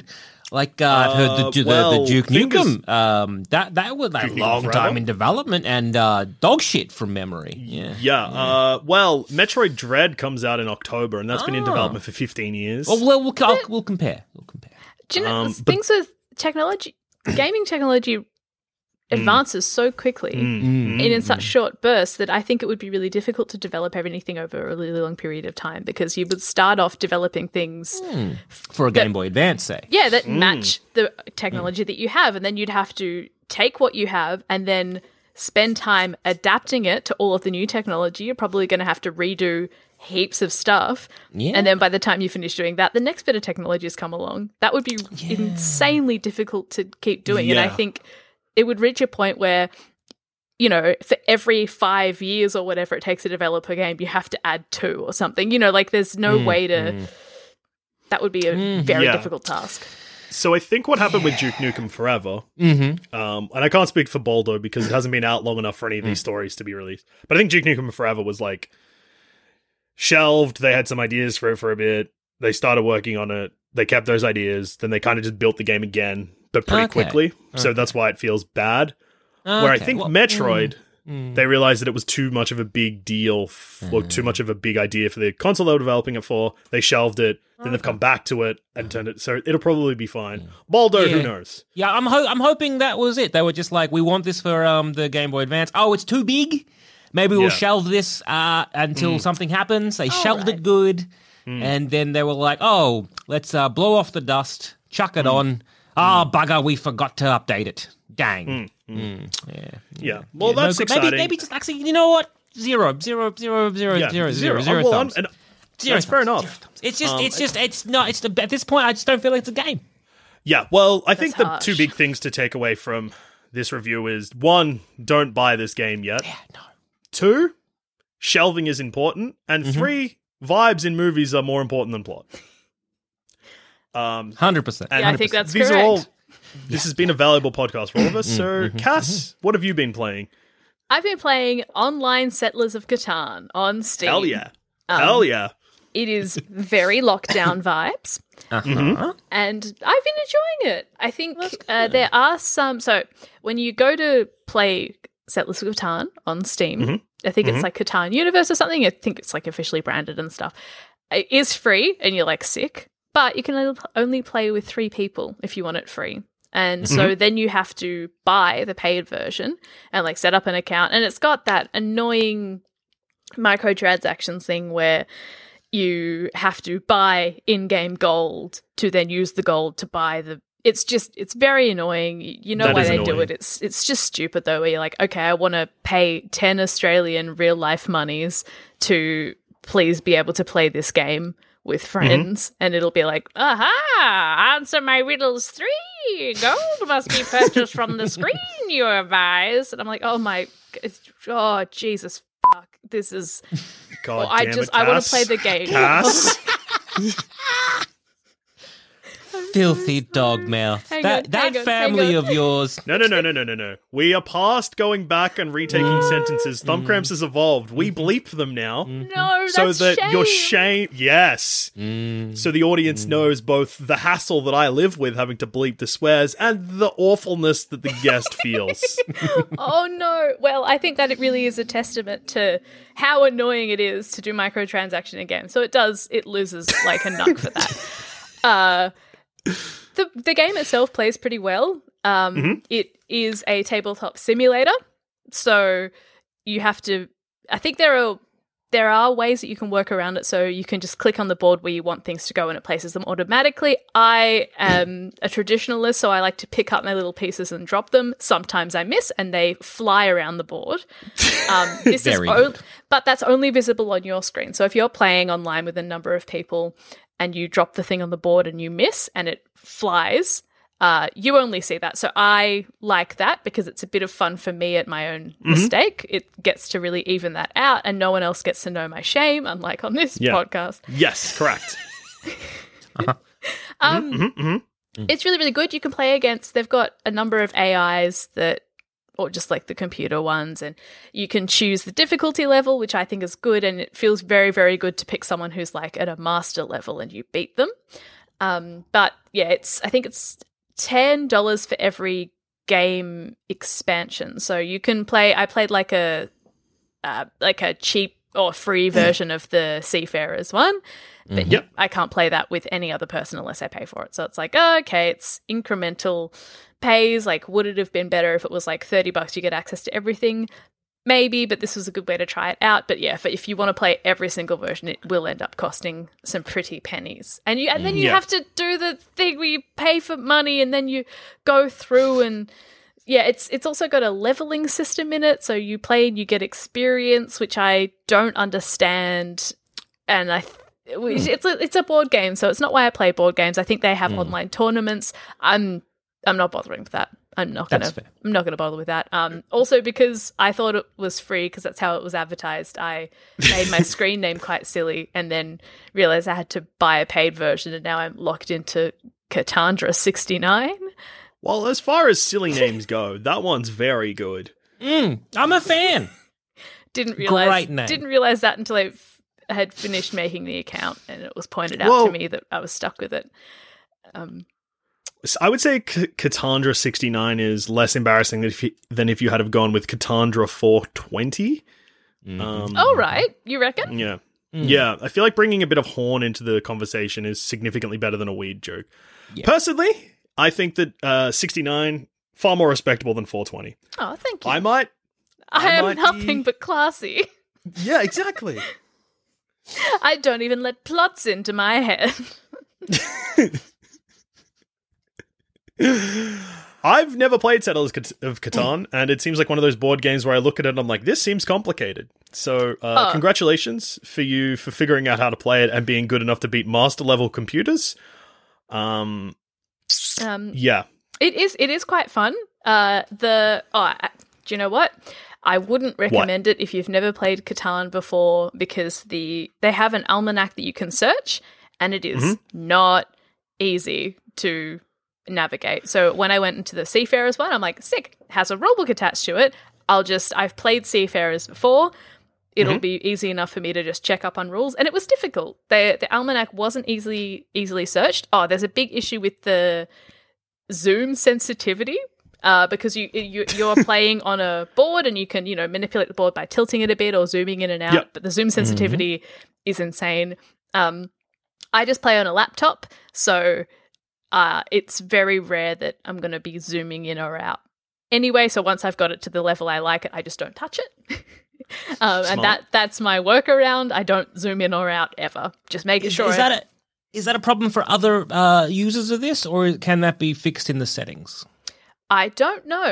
S6: Like uh, I've heard the,
S7: Uh,
S6: the,
S7: well,
S6: the Duke
S7: fingers-
S6: Nukem. Um, that that was like
S7: Duke Nukem
S6: long
S7: Forever?
S6: time in development and uh, dog shit from memory. Yeah.
S7: Yeah. Uh, well, Metroid Dread comes out in October, and that's been in
S6: Ah.
S7: development for fifteen years.
S6: Well, we'll, we'll, I'll, we'll compare. We'll compare.
S4: Do you know
S7: Um,
S4: things with technology, gaming technology advances so quickly
S7: Mm.
S4: and in such short bursts that I think it would be really difficult to develop everything over a really long period of time because you would start off developing things,
S6: For a Game Boy Advance, say.
S4: yeah, that match the technology that you have, and then you'd have to take what you have and then spend time adapting it to all of the new technology. You're probably going to have to redo heaps of stuff.
S6: Yeah.
S4: And then by the time you finish doing that, the next bit of technology has come along. That would be insanely difficult to keep doing. And I
S7: Yeah.
S4: think it would reach a point where, you know, for every five years or whatever it takes to develop a game, you have to add two or something. You know, like there's no way to. That would be a very
S7: Yeah.
S4: difficult task.
S7: So I think what happened with Duke Nukem Forever,
S6: Mm-hmm.
S7: um, and I can't speak for Baldo because it hasn't been out long enough for any of these stories to be released, but I think Duke Nukem Forever was like shelved. They had some ideas for it for a bit. They started working on it. They kept those ideas. Then they kind of just built the game again, but pretty
S6: Okay.
S7: quickly. So that's why it feels bad. Where I
S6: Okay,
S7: think
S6: well,
S7: Metroid,
S6: mm.
S7: they realized that it was too much of a big deal, f- or too much of a big idea for the console they were developing it for. They shelved it, then they've come back to it and turned it. So it'll probably be fine. Baldo,
S6: Yeah.
S7: who knows?
S6: Yeah, I'm ho- I'm hoping that was it. They were just like, we want this for um the Game Boy Advance. Oh, it's too big. Maybe we'll
S7: Yeah.
S6: shelve this uh, until something happens. They shelved
S4: right.
S6: it good, and then they were like, oh, let's uh, blow off the dust, chuck it on. Ah, bugger, we forgot to update it. Dang. Mm, yeah.
S7: Yeah. Well,
S6: Yeah,
S7: that's
S6: no good.
S7: exciting.
S6: Maybe, maybe just actually, you know what? Zero, zero, zero, zero,
S7: Yeah,
S6: zero, zero,
S7: zero.
S6: zero
S7: Oh, well,
S6: thumbs.
S7: I'm- and
S6: Zero
S7: that's fair
S6: thumbs,
S7: enough.
S6: zero thumbs. It's just,
S7: Um,
S6: it's just, it's not. It's the at this point, I just don't feel like it's a game.
S7: Yeah, well, I think the
S4: harsh.
S7: two big things to take away from this review is one, don't buy this game yet.
S6: Yeah, no.
S7: Two, shelving is important. And
S6: Mm-hmm.
S7: three, vibes in movies are more important than plot. Um,
S6: Hundred percent.
S7: and
S4: Yeah, I think that's
S7: these
S4: correct.
S7: are all. This has been a valuable podcast for all of us. So,
S6: Mm-hmm.
S7: Cass, what have you been playing?
S4: I've been playing Online Settlers of Catan on Steam.
S7: Hell yeah.
S4: Um,
S7: Hell yeah.
S4: It is very lockdown vibes,
S6: Uh-huh.
S4: and I've been enjoying it. I think uh, there are some. So when you go to play Settlers of Catan on Steam,
S7: Mm-hmm.
S4: I think it's like Catan Universe or something. I think it's like officially branded and stuff. It is free, and you're like sick, but you can only- only play with three people if you want it free. And so
S7: Mm-hmm.
S4: then you have to buy the paid version and like set up an account. And it's got that annoying microtransactions thing where you have to buy in-game gold to then use the gold to buy the it's just it's very annoying. You you know
S7: That
S4: why
S7: is
S4: they do
S7: annoying.
S4: it. It's it's just stupid though, where you're like, okay, I want to pay ten Australian real life monies to please be able to play this game with friends, and it'll be like, aha, answer my riddles three. Gold must be purchased from the screen you advise. And I'm like, oh my, oh Jesus, fuck, this is.
S7: God
S4: Well, I
S7: damn
S4: just
S7: it,
S4: I want
S7: Cass.
S4: to play the game.
S7: Cass.
S6: Filthy dog mouth.
S4: Hang
S6: that
S4: on,
S6: that
S4: hang on,
S6: family
S4: hang on.
S6: of yours.
S7: No, no, no, no, no, no, no. We are past going back and retaking sentences. Thumb cramps has evolved. We bleep them now.
S4: No, that's
S7: So that
S4: shame.
S7: your shame, yes.
S6: Mm.
S7: So the audience knows both the hassle that I live with having to bleep the swears and the awfulness that the guest feels.
S4: Oh no. Well, I think that it really is a testament to how annoying it is to do microtransaction in games. So it does, it loses like a nut for that. Uh, the the game itself plays pretty well. Um,
S7: Mm-hmm.
S4: It is a tabletop simulator, so you have to. I think there are there are ways that you can work around it. So you can just click on the board where you want things to go, and it places them automatically. I am a traditionalist, so I like to pick up my little pieces and drop them. Sometimes I miss, and they fly around the board. Um, this is
S6: Very
S4: o-
S6: good.
S4: but that's only visible on your screen. So if you're playing online with a number of people and you drop the thing on the board and you miss and it flies, uh, you only see that. So I like that because it's a bit of fun for me at my own
S7: Mm-hmm.
S4: mistake. It gets to really even that out and no one else gets to know my shame, unlike on this
S7: Yeah.
S4: podcast.
S7: Yes, correct.
S4: Um,
S7: Mm-hmm,
S4: It's really, really good. You can play against, they've got a number of A Is that, or just like the computer ones, and you can choose the difficulty level, which I think is good, and it feels very, very good to pick someone who's like at a master level and you beat them. Um, but yeah, it's I think it's ten dollars for every game expansion. So you can play. I played like a uh, like a cheap or free version of the Seafarers one, but
S7: Mm-hmm. Yep.
S4: I can't play that with any other person unless I pay for it. So it's like, oh, okay, it's incremental pays. Like, would it have been better if it was like thirty bucks? You get access to everything. Maybe, but this was a good way to try it out. But yeah, if, if you want to play every single version, it will end up costing some pretty pennies. And you and then you
S7: Yeah.
S4: have to do the thing where you pay for money and then you go through and yeah, it's it's also got a leveling system in it. So you play and you get experience, which I don't understand. And I th- which- it's a, it's a board game, so it's not why I play board games. I think they have online tournaments. I'm I'm not bothering with that. I'm not gonna.
S6: That's fair.
S4: I'm not gonna bother with that. Um, also because I thought it was free because that's how it was advertised. I made my screen name quite silly and then realized I had to buy a paid version, and now I'm locked into Catandra sixty-nine.
S7: Well, as far as silly names go, that one's very good.
S6: Mm, I'm a fan.
S4: Didn't realize.
S6: Great name.
S4: Didn't realize that until I f- had finished making the account, and it was pointed out
S7: Whoa.
S4: to me that I was stuck with it. Um,
S7: So I would say C- Catandra sixty-nine is less embarrassing than if you, than if you had have gone with Catandra four twenty. Um,
S4: all right, you reckon?
S7: Yeah. Yeah, I feel like bringing a bit of horn into the conversation is significantly better than a weed joke.
S6: Yeah.
S7: Personally, I think that uh, sixty-nine, far more respectable than four twenty.
S4: Oh, thank you.
S7: I might...
S4: I,
S7: I
S4: am
S7: might
S4: nothing
S7: be-
S4: but classy.
S7: Yeah, exactly.
S4: I don't even let plots into my head.
S7: I've never played Settlers of Catan, and it seems like one of those board games where I look at it and I'm like, this seems complicated. So, uh,
S4: Oh.
S7: congratulations for you for figuring out how to play it and being good enough to beat master level computers. Um,
S4: Um,
S7: yeah.
S4: It is. It is quite fun. Uh, the oh, I- do you know what? I wouldn't recommend it if you've never played Catan before because the they have an almanac that you can search, and it is not easy to navigate. So when I went into the Seafarers one, I'm like, sick, has a rulebook attached to it. I'll just I've played Seafarers before. It'll be easy enough for me to just check up on rules. And it was difficult. The the almanac wasn't easily easily searched. Oh, there's a big issue with the zoom sensitivity. Uh, because you, you you're playing on a board and you can you know manipulate the board by tilting it a bit or zooming in and out,
S7: Yep.
S4: but the zoom sensitivity is insane. Um, I just play on a laptop, so uh, it's very rare that I'm going to be zooming in or out. Anyway, so once I've got it to the level I like it, I just don't touch it. um, and
S7: Smart.
S4: that that's my workaround. I don't zoom in or out ever. Just making
S6: Is,
S4: sure.
S6: is
S4: I-
S6: that a is that a problem for other uh, users of this, or can that be fixed in the settings?
S4: I don't know.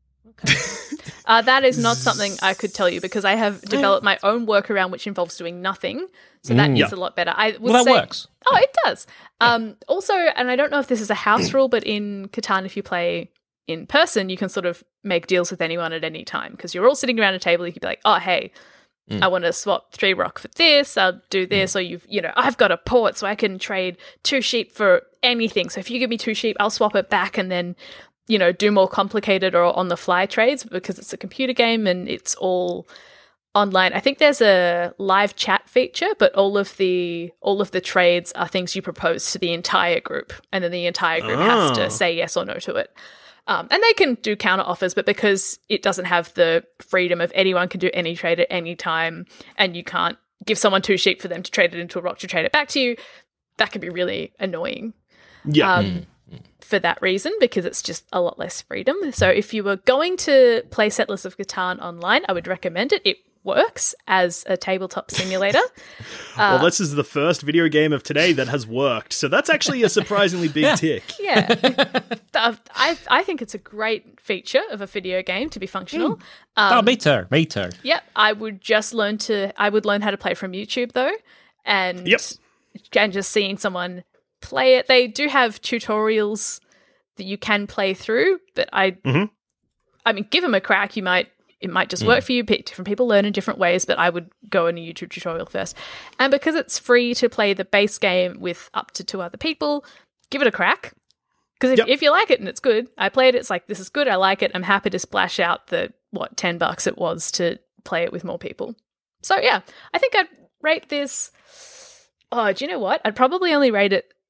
S4: uh, that is not something I could tell you because I have developed my own workaround which involves doing nothing. So that is
S7: Yeah.
S4: a lot better. I would
S6: Well, that
S4: say,
S6: works.
S4: Oh, it does. Um, also, and I don't know if this is a house rule, but in Catan, if you play in person, you can sort of make deals with anyone at any time because you're all sitting around a table. You could be like, oh, hey, I want to swap three rock for this. I'll do this. Or you've, you know, I've got a port, so I can trade two sheep for anything. So if you give me two sheep, I'll swap it back and then, you know, do more complicated or on the fly trades because it's a computer game and it's all online. I think there's a live chat feature, but all of the all of the trades are things you propose to the entire group, and then the entire group has
S7: Oh.
S4: to say yes or no to it. Um, and they can do counter offers, but because it doesn't have the freedom of anyone can do any trade at any time, and you can't give someone two sheep for them to trade it into a rock to trade it back to you, that can be really annoying
S7: Yeah.
S4: um, for that reason because it's just a lot less freedom. So if you were going to play Settlers of Catan online, I would recommend it. It works as a tabletop simulator.
S7: well, this is the first video game of today that has worked. So that's actually a surprisingly big tick.
S4: Yeah. I, I think it's a great feature of a video game to be functional. Um,
S6: oh, me too. Me too.
S4: Yep, I would just learn to. I would learn how to play from YouTube though, and
S7: Yep.
S4: and just seeing someone play it. They do have tutorials that you can play through, but I,
S7: Mhm.
S4: I mean, give them a crack. You might. It might just work for you. Pe- Different people learn in different ways, but I would go on a YouTube tutorial first. And because it's free to play the base game with up to two other people, give it a crack. Because if,
S7: Yep.
S4: if you like it and it's good, I played it, it's like, this is good, I like it, I'm happy to splash out the, what, ten bucks it was to play it with more people. So yeah, I think I'd rate this, oh, do you know what? I'd probably only rate it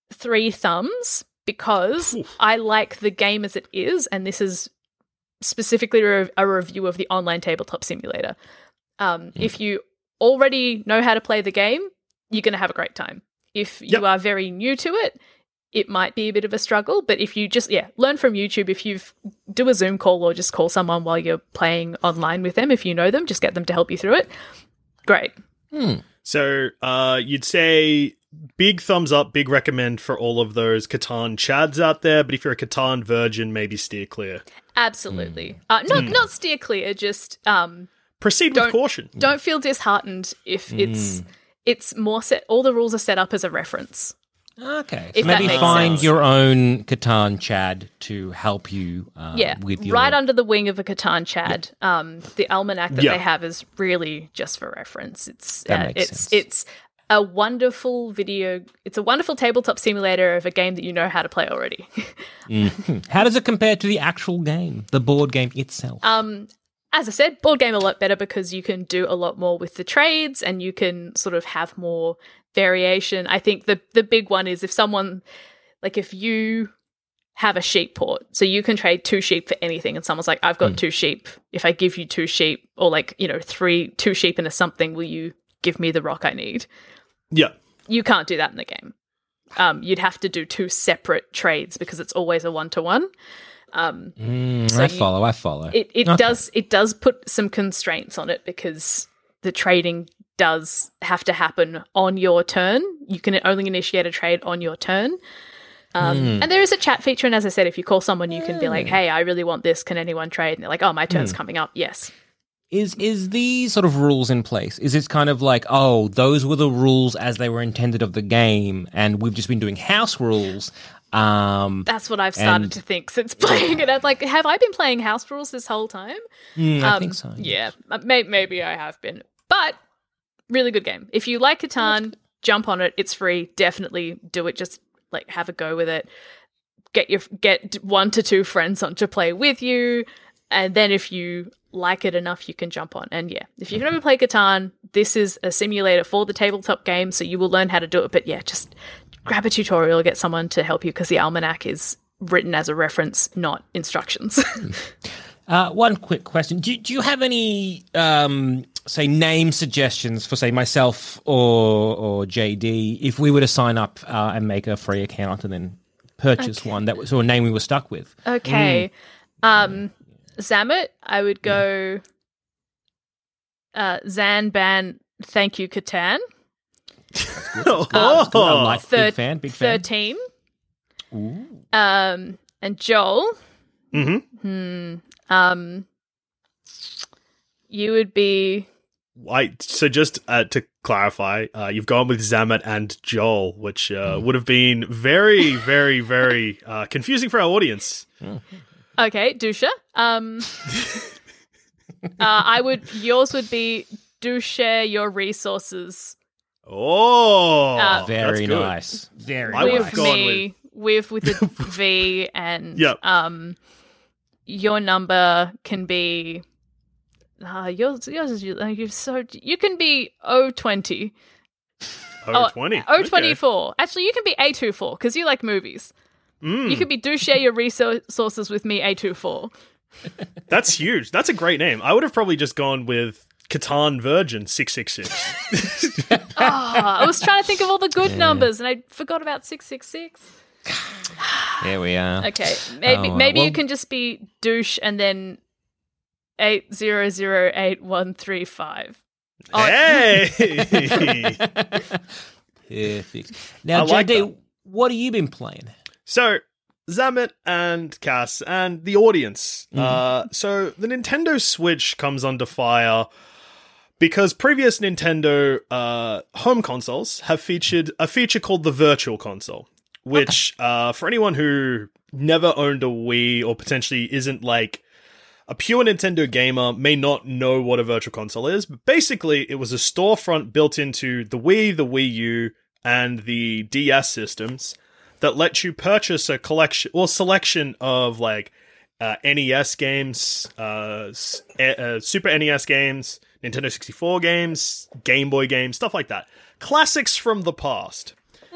S4: three thumbs because Oof. I like the game as it is, and this is specifically a, a review of the online tabletop simulator. Um, mm. If you already know how to play the game, you're going to have a great time. If you yep. are very new to it, it might be a bit of a struggle, but if you just, yeah, learn from YouTube, if you do a Zoom call or just call someone while you're playing online with them, if you know them, just get them to help you through it. Great.
S6: Hmm.
S7: So uh, you'd say big thumbs up, big recommend for all of those Catan Chads out there, but if you're a Catan virgin, maybe steer clear.
S4: Absolutely. Mm. Uh, not, mm. not steer clear, just... Um,
S7: Proceed with caution.
S4: Don't feel disheartened if mm. it's it's more set. All the rules are set up as a reference.
S6: Okay, so maybe find sense. your own Catan Chad to help you. Uh,
S4: yeah,
S6: with your...
S4: right under the wing of a Catan Chad. Yeah. Um, the almanac that
S7: yeah.
S4: they have is really just for reference. It's
S6: that
S4: uh,
S6: makes
S4: it's
S6: sense.
S4: it's a wonderful video. It's a wonderful tabletop simulator of a game that you know how to play already.
S6: mm-hmm. How does it compare to the actual game, the board game itself?
S4: Um. As I said, board game a lot better because you can do a lot more with the trades and you can sort of have more variation. I think the the big one is if someone, like if you have a sheep port, so you can trade two sheep for anything and someone's like, I've got mm. two sheep. If I give you two sheep or like, you know, three, two sheep into something, will you give me the rock I need?
S7: Yeah.
S4: You can't do that in the game. Um, you'd have to do two separate trades because it's always a one-to-one. Um,
S6: mm,
S4: so
S6: I
S4: you,
S6: follow. I follow.
S4: It it
S6: okay.
S4: does it does put some constraints on it because the trading does have to happen on your turn. You can only initiate a trade on your turn. Um, mm. And there is a chat feature, and as I said, if you call someone, you can be like, "Hey, I really want this. Can anyone trade?" And they're like, "Oh, my turn's mm. coming up." Yes.
S6: Is is these sort of rules in place? Is it kind of like, oh, those were the rules as they were intended of the game, and we've just been doing house rules? Um,
S4: That's what I've started
S6: and,
S4: to think since playing it. I'm like, have I been playing house rules this whole time?
S6: Mm, I
S4: um,
S6: think so.
S4: Yeah, maybe, maybe I have been. But really good game. If you like Catan, jump on it. It's free. Definitely do it. Just like have a go with it. Get your get one to two friends on to play with you, and then if you like it enough, you can jump on. And yeah, if you've never played Catan, this is a simulator for the tabletop game, so you will learn how to do it. But yeah, just grab a tutorial, get someone to help you because the almanac is written as a reference, not instructions.
S6: uh, one quick question. Do, do you have any, um, say, name suggestions for, say, myself or or J D if we were to sign up uh, and make a free account and then purchase okay. one that was or a name we were stuck with?
S4: Okay. Mm. Um, Zamet, I would go uh, Zan Ban, thank you, Catan.
S6: Oh, um, I'm like thir- big fan, big fan.
S4: thirteen. Ooh. Um, and Joel.
S7: Mm-hmm.
S4: Hmm. Um, you would be.
S7: I, so just uh, to clarify, uh, you've gone with Zamet and Joel, which uh, mm. would have been very, very, very uh, confusing for our audience.
S6: Mm.
S4: Okay, Dusha. Um, uh, I would. Yours would be do share your resources.
S7: Oh,
S4: uh,
S6: very nice. Very
S7: I
S6: nice.
S4: With me, with with a V, and
S7: yep.
S4: um, your number can be. Uh, yours, yours is like you're so you can be O twenty.
S7: O twenty.
S4: O twenty four. Actually, you can be A two four because you like movies.
S7: Mm.
S4: You could be do share your resources with me A two four.
S7: That's huge. That's a great name. I would have probably just gone with Catan Virgin six six six.
S4: Oh, I was trying to think of all the good yeah. numbers and I forgot about six six six.
S6: There we are.
S4: Okay, maybe
S6: oh,
S4: maybe
S6: well,
S4: you can just be douche and then eight zero zero eight one three five.
S7: Hey!
S6: Perfect. Now,
S7: I like
S6: J D,
S7: that.
S6: What have you been playing?
S7: So, Zamet and Cass and the audience. Mm. Uh, so, the Nintendo Switch comes under fire because previous Nintendo uh, home consoles have featured a feature called the Virtual Console, which, okay. uh, for anyone who never owned a Wii or potentially isn't like a pure Nintendo gamer, may not know what a Virtual Console is. But basically, it was a storefront built into the Wii, the Wii U, and the D S systems that let you purchase a collection or selection of like uh, N E S games, uh, uh, Super N E S games, Nintendo sixty-four games, Game Boy games, stuff like that. Classics from the past.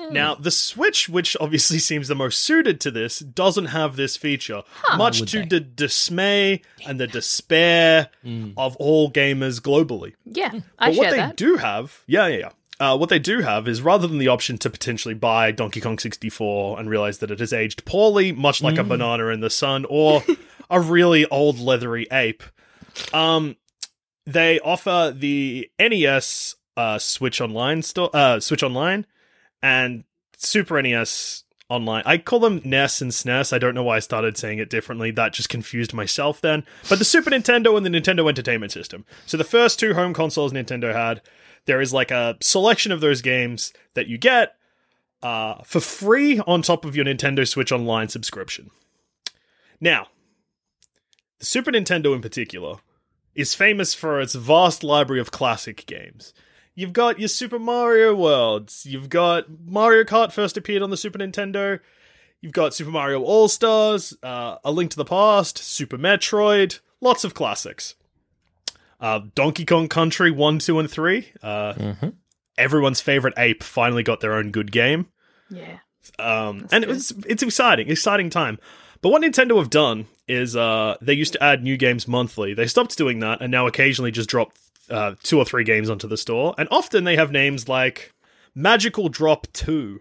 S7: Now, the Switch, which obviously seems the most suited to this, doesn't have this feature, much
S6: Would
S7: to
S6: they?
S7: the dismay and the despair of all gamers globally.
S4: Yeah, I
S7: But what
S4: share
S7: they
S4: that.
S7: do have, yeah, yeah, yeah. Uh, what they do have is rather than the option to potentially buy Donkey Kong sixty-four and realize that it has aged poorly, much like a banana in the sun, or a really old leathery ape, um, they offer the N E S uh, Switch Online store, uh, Switch Online, and Super N E S Online. I call them N E S and S N E S. I don't know why I started saying it differently. That just confused myself then. But the Super Nintendo and the Nintendo Entertainment System. So the first two home consoles Nintendo had, there is like a selection of those games that you get uh, for free on top of your Nintendo Switch Online subscription. Now, the Super Nintendo in particular is famous for its vast library of classic games. You've got your Super Mario Worlds, you've got Mario Kart first appeared on the Super Nintendo, you've got Super Mario All-Stars, uh, A Link to the Past, Super Metroid, lots of classics. Uh, Donkey Kong Country one, two, and three. Uh,
S6: Mm-hmm.
S7: Everyone's favorite ape finally got their own good game.
S4: Yeah.
S7: Um, and it was, it's exciting, exciting time. But what Nintendo have done is uh, they used to add new games monthly. They stopped doing that and now occasionally just drop uh, two or three games onto the store. And often they have names like Magical Drop two,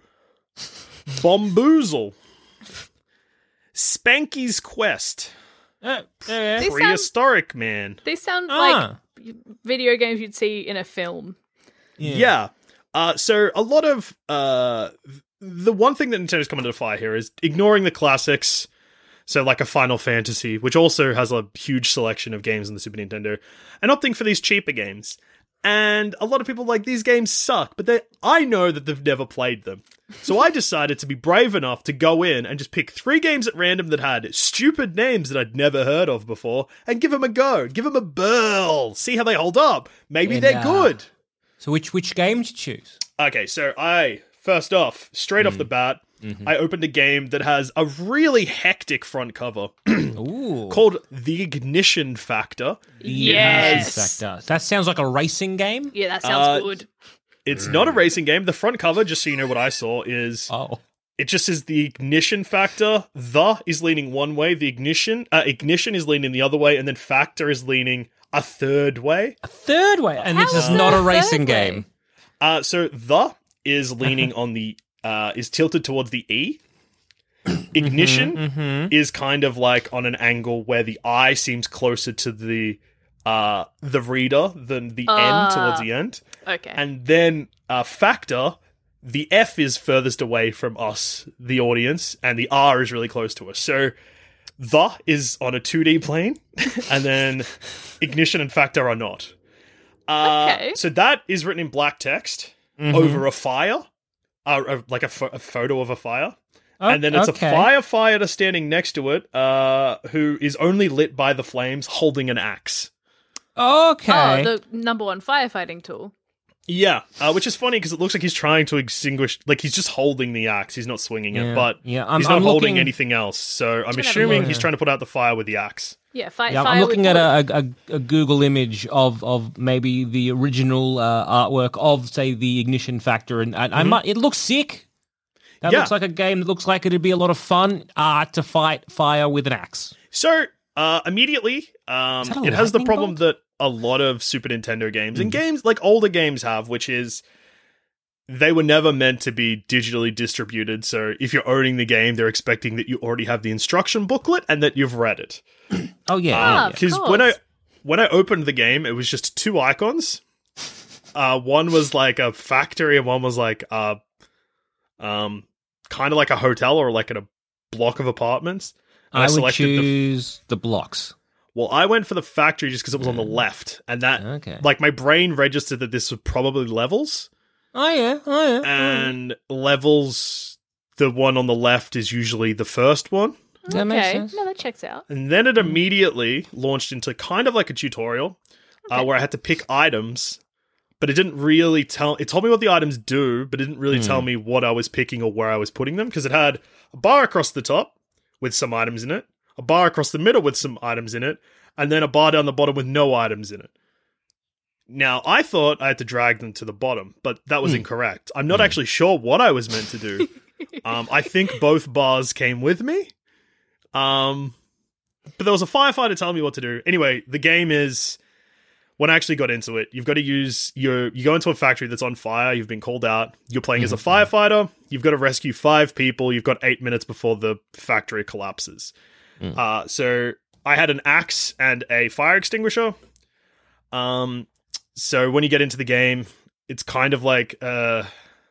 S7: Bomboozle, Spanky's Quest,
S6: Uh, yeah.
S4: These sound,
S7: Prehistoric Man.
S4: these sound
S6: Ah.
S4: like video games you'd see in a film.
S6: Yeah.
S7: Yeah. Uh, so a lot of uh, the one thing that Nintendo's come under fire here is ignoring the classics. So like a Final Fantasy, which also has a huge selection of games on the Super Nintendo, and opting for these cheaper games. And a lot of people are like, these games suck, but they I know that they've never played them. So I decided to be brave enough to go in and just pick three games at random that had stupid names that I'd never heard of before, and give them a go. Give them a burl. See how they hold up. Maybe
S6: And,
S7: they're
S6: uh,
S7: good.
S6: So which which game did you choose?
S7: Okay, so I, first off, straight off the bat, I opened a game that has a really hectic front cover
S6: Ooh.
S7: called The Ignition Factor.
S4: Yes.
S6: Factor. That sounds like a racing game.
S4: Yeah, that sounds
S7: Uh,
S4: good.
S7: It's not a racing game. The front cover, just so you know what I saw, is
S6: Oh.
S7: it just says The Ignition Factor. The is leaning one way. The ignition, uh, ignition is leaning the other way, and then Factor is leaning a third way.
S6: A third way. And
S4: How
S6: this
S4: is
S6: is
S4: that
S6: not
S4: a
S6: a racing
S4: third way?
S6: game.
S7: Uh, so The is leaning on the uh, is tilted towards the E. Ignition is kind of like on an angle where the I seems closer to the uh, the reader than the N
S4: Ah.
S7: towards the end.
S4: Okay.
S7: And then uh, Factor, the F is furthest away from us, the audience, and the R is really close to us. So The is on a two D plane, and then Ignition and Factor are not. Uh,
S4: Okay.
S7: So that is written in black text over a fire, uh, uh, like a, pho- a photo of a fire. And then it's
S6: okay.
S7: a firefighter standing next to it, uh, who is only lit by the flames, holding an axe.
S6: Okay.
S4: Oh, the number one firefighting tool.
S7: Yeah, uh, which is funny because it looks like he's trying to extinguish, like he's just holding the axe. He's not swinging it,
S6: Yeah.
S7: but
S6: Yeah, I'm-
S7: he's not
S6: I'm
S7: holding
S6: looking-
S7: anything else. So I'm
S4: have a
S7: assuming
S4: look.
S7: he's trying to put out the fire with the axe.
S4: Yeah, fi-
S6: Yeah,
S4: fire
S6: I'm looking
S4: with
S6: at
S4: wood.
S6: a, a, a Google image of, of maybe the original uh, artwork of, say, the Ignition Factor, and I, I might. It looks sick. That
S7: Yeah.
S6: looks like a game that looks like it'd be a lot of fun uh, to fight fire with an axe.
S7: So uh, immediately, um,
S6: Is that a
S7: it has the
S6: lightning
S7: problem
S6: bolt?
S7: that a lot of Super Nintendo games and games like older games have, which is they were never meant to be digitally distributed. So if you're owning the game, they're expecting that you already have the instruction booklet and that you've read it.
S6: Oh yeah,
S4: Ah,
S6: yeah,
S4: of
S7: Because when I
S4: course.
S7: when I opened the game, it was just two icons. Uh, one was like a factory, and one was like a, um, kind of like a hotel or like in a block of apartments. And
S6: I would
S7: selected the
S6: choose the blocks.
S7: Well, I went for the factory just because it was on the left, and that,
S6: Okay.
S7: like, my brain registered that this was probably levels,
S6: Oh yeah, oh yeah.
S7: and levels, the one on the left is usually the first one,
S6: That makes
S4: Okay,
S6: sense.
S4: no, that checks out.
S7: and then it immediately launched into kind of like a tutorial, uh, where I had to pick items, but it didn't really tell. It told me what the items do, but it didn't really tell me what I was picking or where I was putting them, because it had a bar across the top with some items in it, a bar across the middle with some items in it, and then a bar down the bottom with no items in it. Now, I thought I had to drag them to the bottom, but that was
S6: Mm.
S7: incorrect. I'm not mm. actually sure what I was meant to do. um, I think both bars came with me. Um, but there was a firefighter telling me what to do. Anyway, the game is, when I actually got into it, you've got to use your, you go into a factory that's on fire, you've been called out, you're playing mm-hmm. as a firefighter, you've got to rescue five people, you've got eight minutes before the factory collapses. Mm. Uh, so I had an axe and a fire extinguisher. Um, so when you get into the game, it's kind of like uh,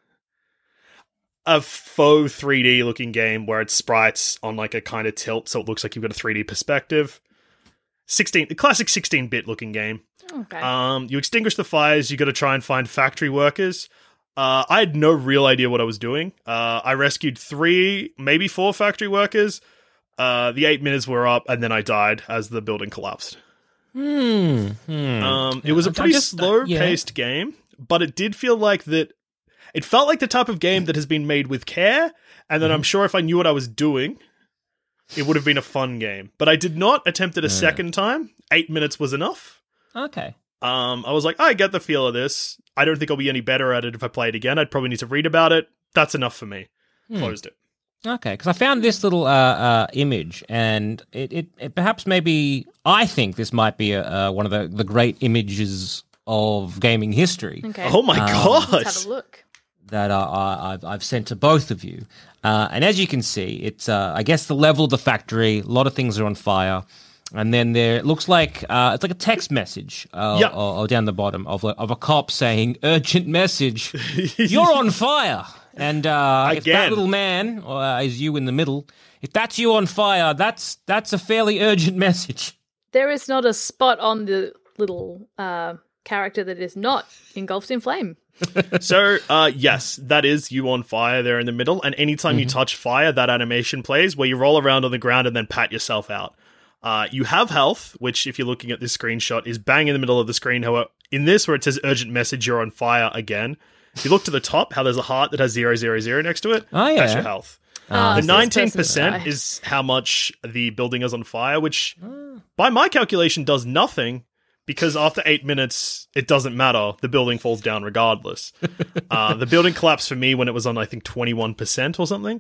S7: a faux three D looking game where it's sprites on like a kind of tilt, so it looks like you've got a three D perspective. sixteen, the classic sixteen-bit looking game.
S4: Okay.
S7: Um, you extinguish the fires, you got to try and find factory workers. Uh, I had no real idea what I was doing. Uh, I rescued three, maybe four factory workers. Uh, the eight minutes were up, and then I died as the building collapsed.
S6: Hmm. hmm.
S7: Um, it was a pretty
S6: just,
S7: slow-paced
S6: yeah.
S7: game, but it did feel like that. It felt like the type of game that has been made with care, and then mm. I'm sure if I knew what I was doing, it would have been a fun game. But I did not attempt it a mm. second time. Eight minutes was enough.
S6: Okay.
S7: Um, I was like, I get the feel of this. I don't think I'll be any better at it if I play it again. I'd probably need to read about it. That's enough for me. Hmm. Closed it.
S6: Okay, because I found this little uh, uh, image, and it, it, it perhaps maybe, I think this might be a, uh, one of the, the great images of gaming history.
S4: Okay.
S7: Oh my
S6: um,
S7: gosh!
S4: Let's have a look.
S6: That uh, I, I've, I've sent to both of you. Uh, and as you can see, it's, uh, I guess, the level of the factory. A lot of things are on fire. And then there, it looks like uh, it's like a text message uh,
S7: yep.
S6: or, or down the bottom of a, of a cop saying, urgent message, you're on fire. And uh, if that little man uh, is you in the middle, if that's you on fire, that's that's a fairly urgent message.
S4: There is not a spot on the little uh, character that is not engulfed in flame.
S7: So, uh, yes, that is you on fire there in the middle. And anytime mm-hmm. you touch fire, that animation plays where you roll around on the ground and then pat yourself out. Uh, you have health, which, if you're looking at this screenshot, is bang in the middle of the screen. However, in this, where it says urgent message, you're on fire again. If you look to the top, how there's a heart that has zero, zero, zero next to it,
S6: oh, yeah.
S7: that's your health.
S4: Oh,
S7: the
S4: so
S7: nineteen percent is how much the building is on fire, which, by my calculation, does nothing, because after eight minutes, it doesn't matter. The building falls down regardless. uh, the building collapsed for me when it was on, I think, twenty-one percent or something.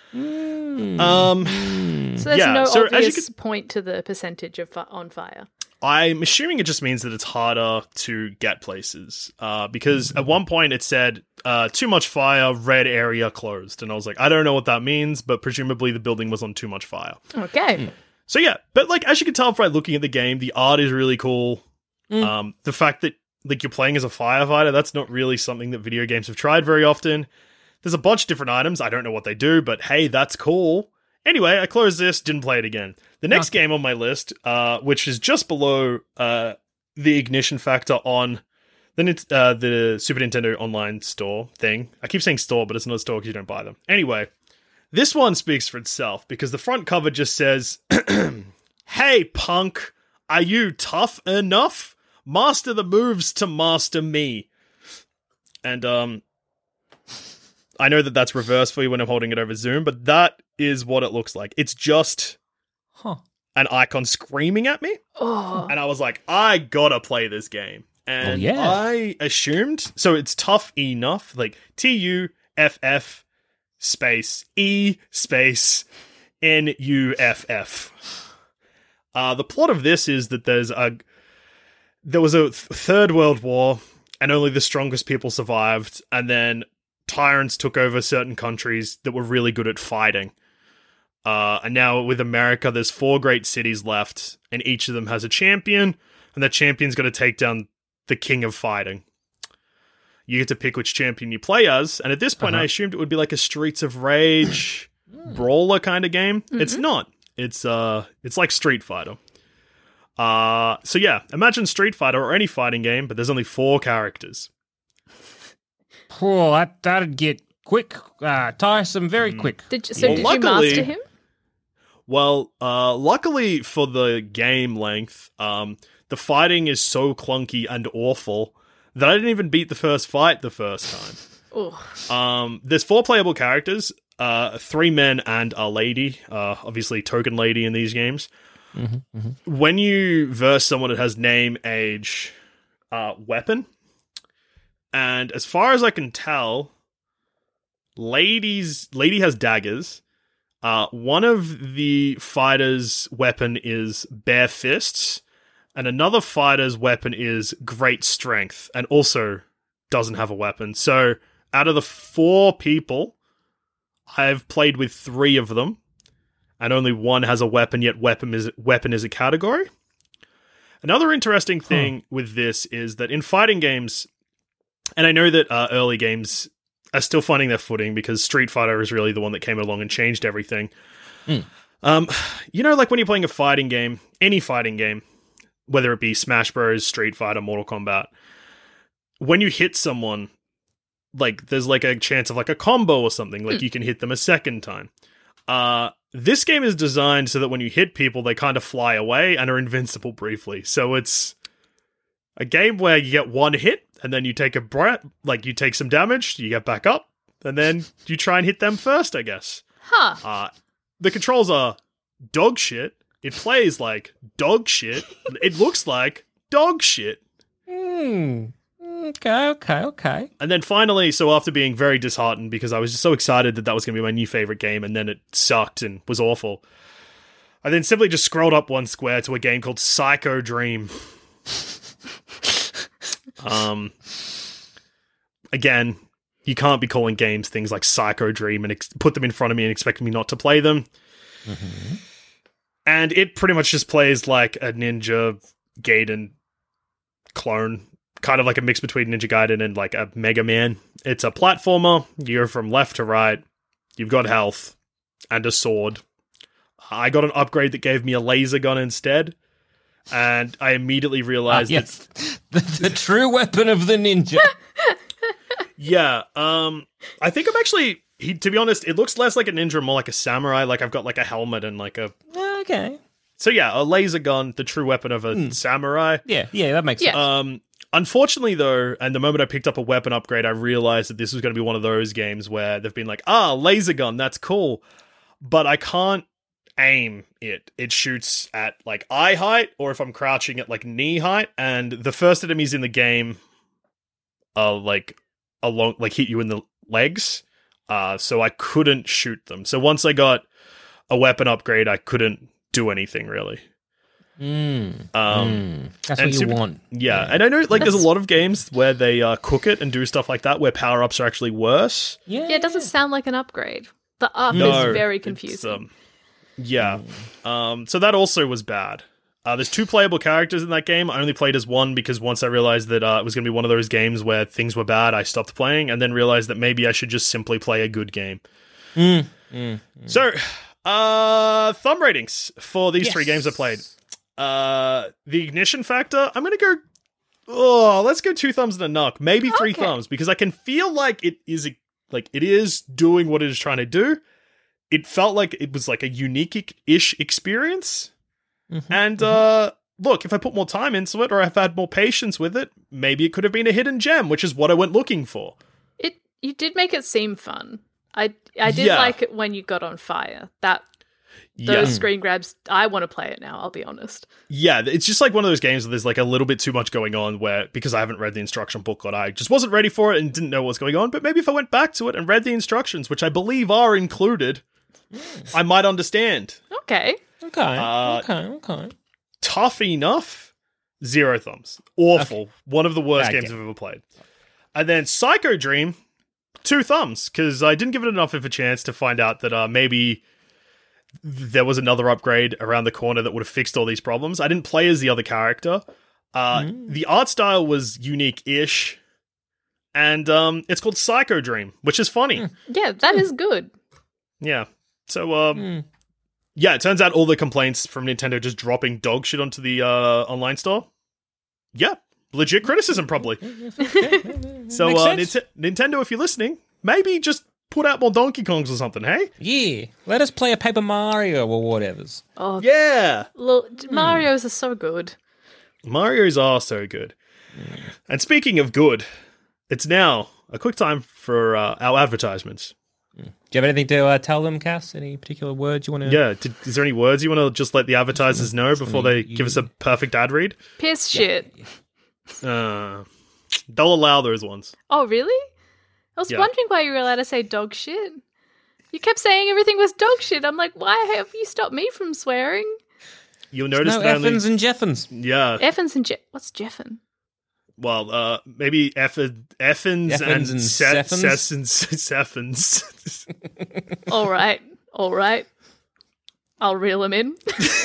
S6: Mm.
S7: Um,
S4: so there's
S7: yeah.
S4: no
S7: so
S4: obvious could, point to the percentage of fi- on fire.
S7: I'm assuming it just means that it's harder to get places. Uh, because at one point it said, uh, too much fire, red area closed. And I was like, I don't know what that means, but presumably the building was on too much fire.
S4: Okay.
S7: Mm. So yeah, but like, as you can tell by looking at the game, the art is really cool. Mm. Um, the fact that like you're playing as a firefighter, that's not really something that video games have tried very often. There's a bunch of different items. I don't know what they do, but hey, that's cool. Anyway, I closed this, didn't play it again. The next okay. game on my list, uh, which is just below uh, the ignition factor on the, uh, the Super Nintendo Online store thing. I keep saying store, but it's not a store because you don't buy them. Anyway, this one speaks for itself because the front cover just says, hey, punk, are you tough enough? Master the moves to master me. And, um... I know that that's reversed for you when I'm holding it over Zoom, but that is what it looks like. It's just
S6: huh.
S7: an icon screaming at me.
S4: Oh.
S7: And I was like, I gotta play this game. And
S6: oh, yeah.
S7: I assumed, so it's tough enough, like T U F F space E space N U F F. Uh, the plot of this is that there's a, there was a th- third world war and only the strongest people survived. And then tyrants took over certain countries that were really good at fighting. Uh, and now with America, there's four great cities left, and each of them has a champion, and that champion's going to take down the king of fighting. You get to pick which champion you play as, and at this point, uh-huh. I assumed it would be like a Streets of Rage brawler kind of game. Mm-hmm. It's not. It's uh, it's like Street Fighter. Uh, so yeah, imagine Street Fighter or any fighting game, but there's only four characters.
S6: Oh, that, that'd get quick, uh, tiresome very quick.
S4: Did you, so
S7: well,
S4: did
S7: luckily,
S4: you master him?
S7: Well, uh, luckily for the game length, um, the fighting is so clunky and awful that I didn't even beat the first fight the first time.
S4: Ooh.
S7: Um, there's four playable characters, uh, three men and a lady, uh, obviously token lady in these games.
S6: Mm-hmm, mm-hmm.
S7: When you verse someone that has name, age, uh, weapon. And as far as I can tell, ladies, lady has daggers. Uh, one of the fighters' weapon is bare fists, and another fighter's weapon is great strength, and also doesn't have a weapon. So, out of the four people, I've played with three of them, and only one has a weapon, yet weapon is, weapon is a category. Another interesting thing huh. with this is that in fighting games, and I know that uh, early games are still finding their footing because Street Fighter is really the one that came along and changed everything. Mm. Um, you know, like when you're playing a fighting game, any fighting game, whether it be Smash Bros, Street Fighter, Mortal Kombat, when you hit someone, like there's like a chance of like a combo or something, like mm. you can hit them a second time. Uh, this game is designed so that when you hit people, they kind of fly away and are invincible briefly. So it's a game where you get one hit, and then you take a breath, like you take some damage, you get back up, and then you try and hit them first, I guess.
S4: Huh.
S7: Uh, the controls are dog shit. It plays like dog shit. It looks like dog shit.
S6: Hmm. Okay, okay, okay.
S7: And then finally, so after being very disheartened because I was just so excited that that was going to be my new favorite game, and then it sucked and was awful, I then simply just scrolled up one square to a game called Psycho Dream. Um, again, you can't be calling games things like Psycho Dream and ex- put them in front of me and expect me not to play them. Mm-hmm. And it pretty much just plays like a Ninja Gaiden clone, kind of like a mix between Ninja Gaiden and like a Mega Man. It's a platformer. You're from left to right. You've got health and a sword. I got an upgrade that gave me a laser gun instead. And I immediately realized...
S6: Ah, yes, the, the true weapon of the ninja.
S7: Yeah, um, I think I'm actually... He, to be honest, it looks less like a ninja, more like a samurai. Like, I've got, like, a helmet and, like, a...
S6: Okay.
S7: So, yeah, a laser gun, the true weapon of a mm. samurai.
S6: Yeah, yeah, that makes sense.
S4: Yeah.
S7: Um, unfortunately, though, and the moment I picked up a weapon upgrade, I realized that this was going to be one of those games where they've been like, ah, laser gun, that's cool. But I can't aim it. It shoots at like eye height, or if I'm crouching at like knee height, and the first enemies in the game are like along like hit you in the legs. Uh so I couldn't shoot them. So once I got a weapon upgrade, I couldn't do anything really.
S6: Mm.
S7: Um
S6: mm. That's what you
S7: super,
S6: want.
S7: Yeah.
S6: yeah.
S7: And I know like
S4: That's...
S7: there's a lot of games where they uh, cook it and do stuff like that where power-ups are actually worse.
S6: Yeah.
S4: Yeah, it doesn't sound like an upgrade. The up
S7: No,
S4: is very
S7: it's,
S4: confusing.
S7: Um, Yeah. Um, so that also was bad. Uh, there's two playable characters in that game. I only played as one because once I realized that uh, it was going to be one of those games where things were bad, I stopped playing, and then realized that maybe I should just simply play a good game.
S6: Mm, mm, mm.
S7: So, uh, thumb ratings for these
S6: yes.
S7: three games I played. Uh, the ignition factor, I'm going to go... Oh, let's go two thumbs and a knuck. Maybe three
S4: Okay.
S7: thumbs, because I can feel like it is like it is doing what it is trying to do. It felt like it was like a unique-ish experience. Mm-hmm, and, uh, look, if I put more time into it or I've had more patience with it, maybe it could have been a hidden gem, which is what I went looking for.
S4: It you did make it seem fun. I I did
S7: Yeah.
S4: like it when you got on fire. That those
S7: Yeah.
S4: screen grabs, I want to play it now, I'll be honest.
S7: Yeah, it's just like one of those games where there's like a little bit too much going on where, because I haven't read the instruction booklet, I just wasn't ready for it and didn't know what was going on. But maybe if I went back to it and read the instructions, which I believe are included, I might understand.
S4: Okay.
S6: Okay,
S7: Uh,
S6: okay, okay.
S7: Tough enough, zero thumbs. Awful.
S6: Okay.
S7: One of the worst
S6: Okay.
S7: games I've ever played. And then Psycho Dream, two thumbs, because I didn't give it enough of a chance to find out that uh, maybe there was another upgrade around the corner that would have fixed all these problems. I didn't play as the other character. Uh,
S6: Mm.
S7: The art style was unique-ish. And um, it's called Psycho Dream, which is funny.
S6: Mm.
S4: Yeah, that is good.
S7: Yeah. So, um,
S6: Mm.
S7: yeah, it turns out all the complaints from Nintendo just dropping dog shit onto the uh, online store. Yeah, legit criticism, probably. So,
S6: Makes
S7: uh,
S6: sense.
S7: Nint- Nintendo, if you're listening, maybe just put out more Donkey Kongs or something, hey?
S6: Yeah, let us play a Paper Mario or whatever's.
S4: Oh,
S7: Yeah!
S4: Lo- Mario's are so good.
S7: Mario's are so good. And speaking of good, it's now a quick time for uh, our advertisements.
S6: Do you have anything to uh, tell them, Cass? Any particular words you want to...
S7: Yeah, did, is there any words you want to just let the advertisers know before they
S6: You-
S7: give us a perfect ad read?
S4: Piss shit.
S7: Uh, they'll allow those ones.
S4: Oh, really? I was
S7: Yeah.
S4: wondering why you were allowed to say dog shit. You kept saying everything was dog shit. I'm like, why have you stopped me from swearing?
S7: You'll notice
S6: No
S7: that only-
S6: effins and jeffins.
S7: Yeah.
S4: Effins and Je- what's Jeffin?
S7: Well, uh, maybe effin, effins,
S6: Effins
S7: and,
S6: and
S7: se-
S6: seffins?
S7: sessins, seffins.
S4: All right, all right. I'll reel him in.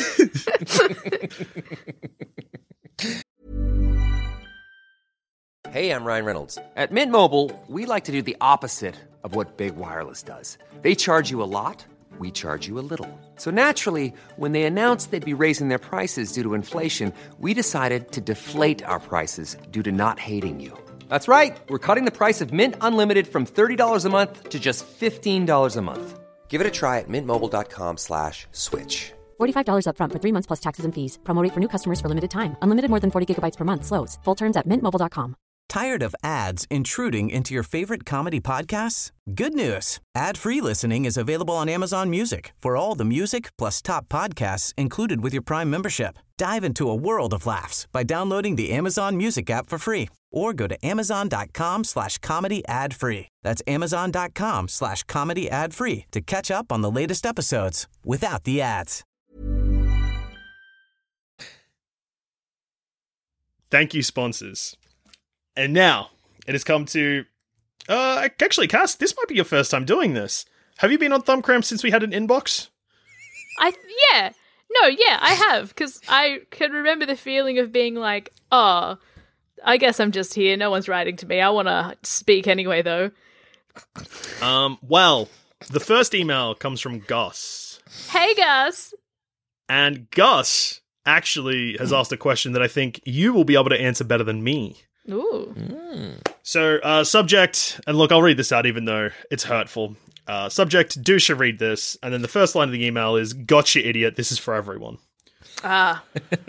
S1: Hey, I'm Ryan Reynolds. At Mint Mobile, we like to do the opposite of what Big Wireless does. They charge you a lot, we charge you a little. So naturally, when they announced they'd be raising their prices due to inflation, we decided to deflate our prices due to not hating you. That's right. We're cutting the price of Mint Unlimited from thirty dollars a month to just fifteen dollars a month. Give it a try at mintmobile.com slash switch.
S2: forty-five dollars up front for three months plus taxes and fees. Promo rate for new customers for limited time. Unlimited more than forty gigabytes per month slows. Full terms at mint mobile dot com.
S3: Tired of ads intruding into your favorite comedy podcasts? Good news. Ad-free listening is available on Amazon Music for all the music plus top podcasts included with your Prime membership. Dive into a world of laughs by downloading the Amazon Music app for free or go to amazon.com slash comedy ad free. That's amazon.com slash comedy ad free to catch up on the latest episodes without the ads.
S7: Thank you, sponsors. And now it has come to. Uh, actually, Cass, this might be your first time doing this. Have you been on Thumbcramp since we had an inbox?
S4: I yeah. No, yeah, I have, because I can remember the feeling of being like, oh, I guess I'm just here. No one's writing to me. I want to speak anyway, though.
S7: Um. Well, the first email comes from Gus.
S4: Hey, Gus.
S7: And Gus actually has asked a question that I think you will be able to answer better than me.
S4: Ooh.
S7: So, uh, subject, and look, I'll read this out even though it's hurtful. Uh, subject, Dusha read this, and then the first line of the email is, gotcha, idiot, this is for everyone.
S4: Ah.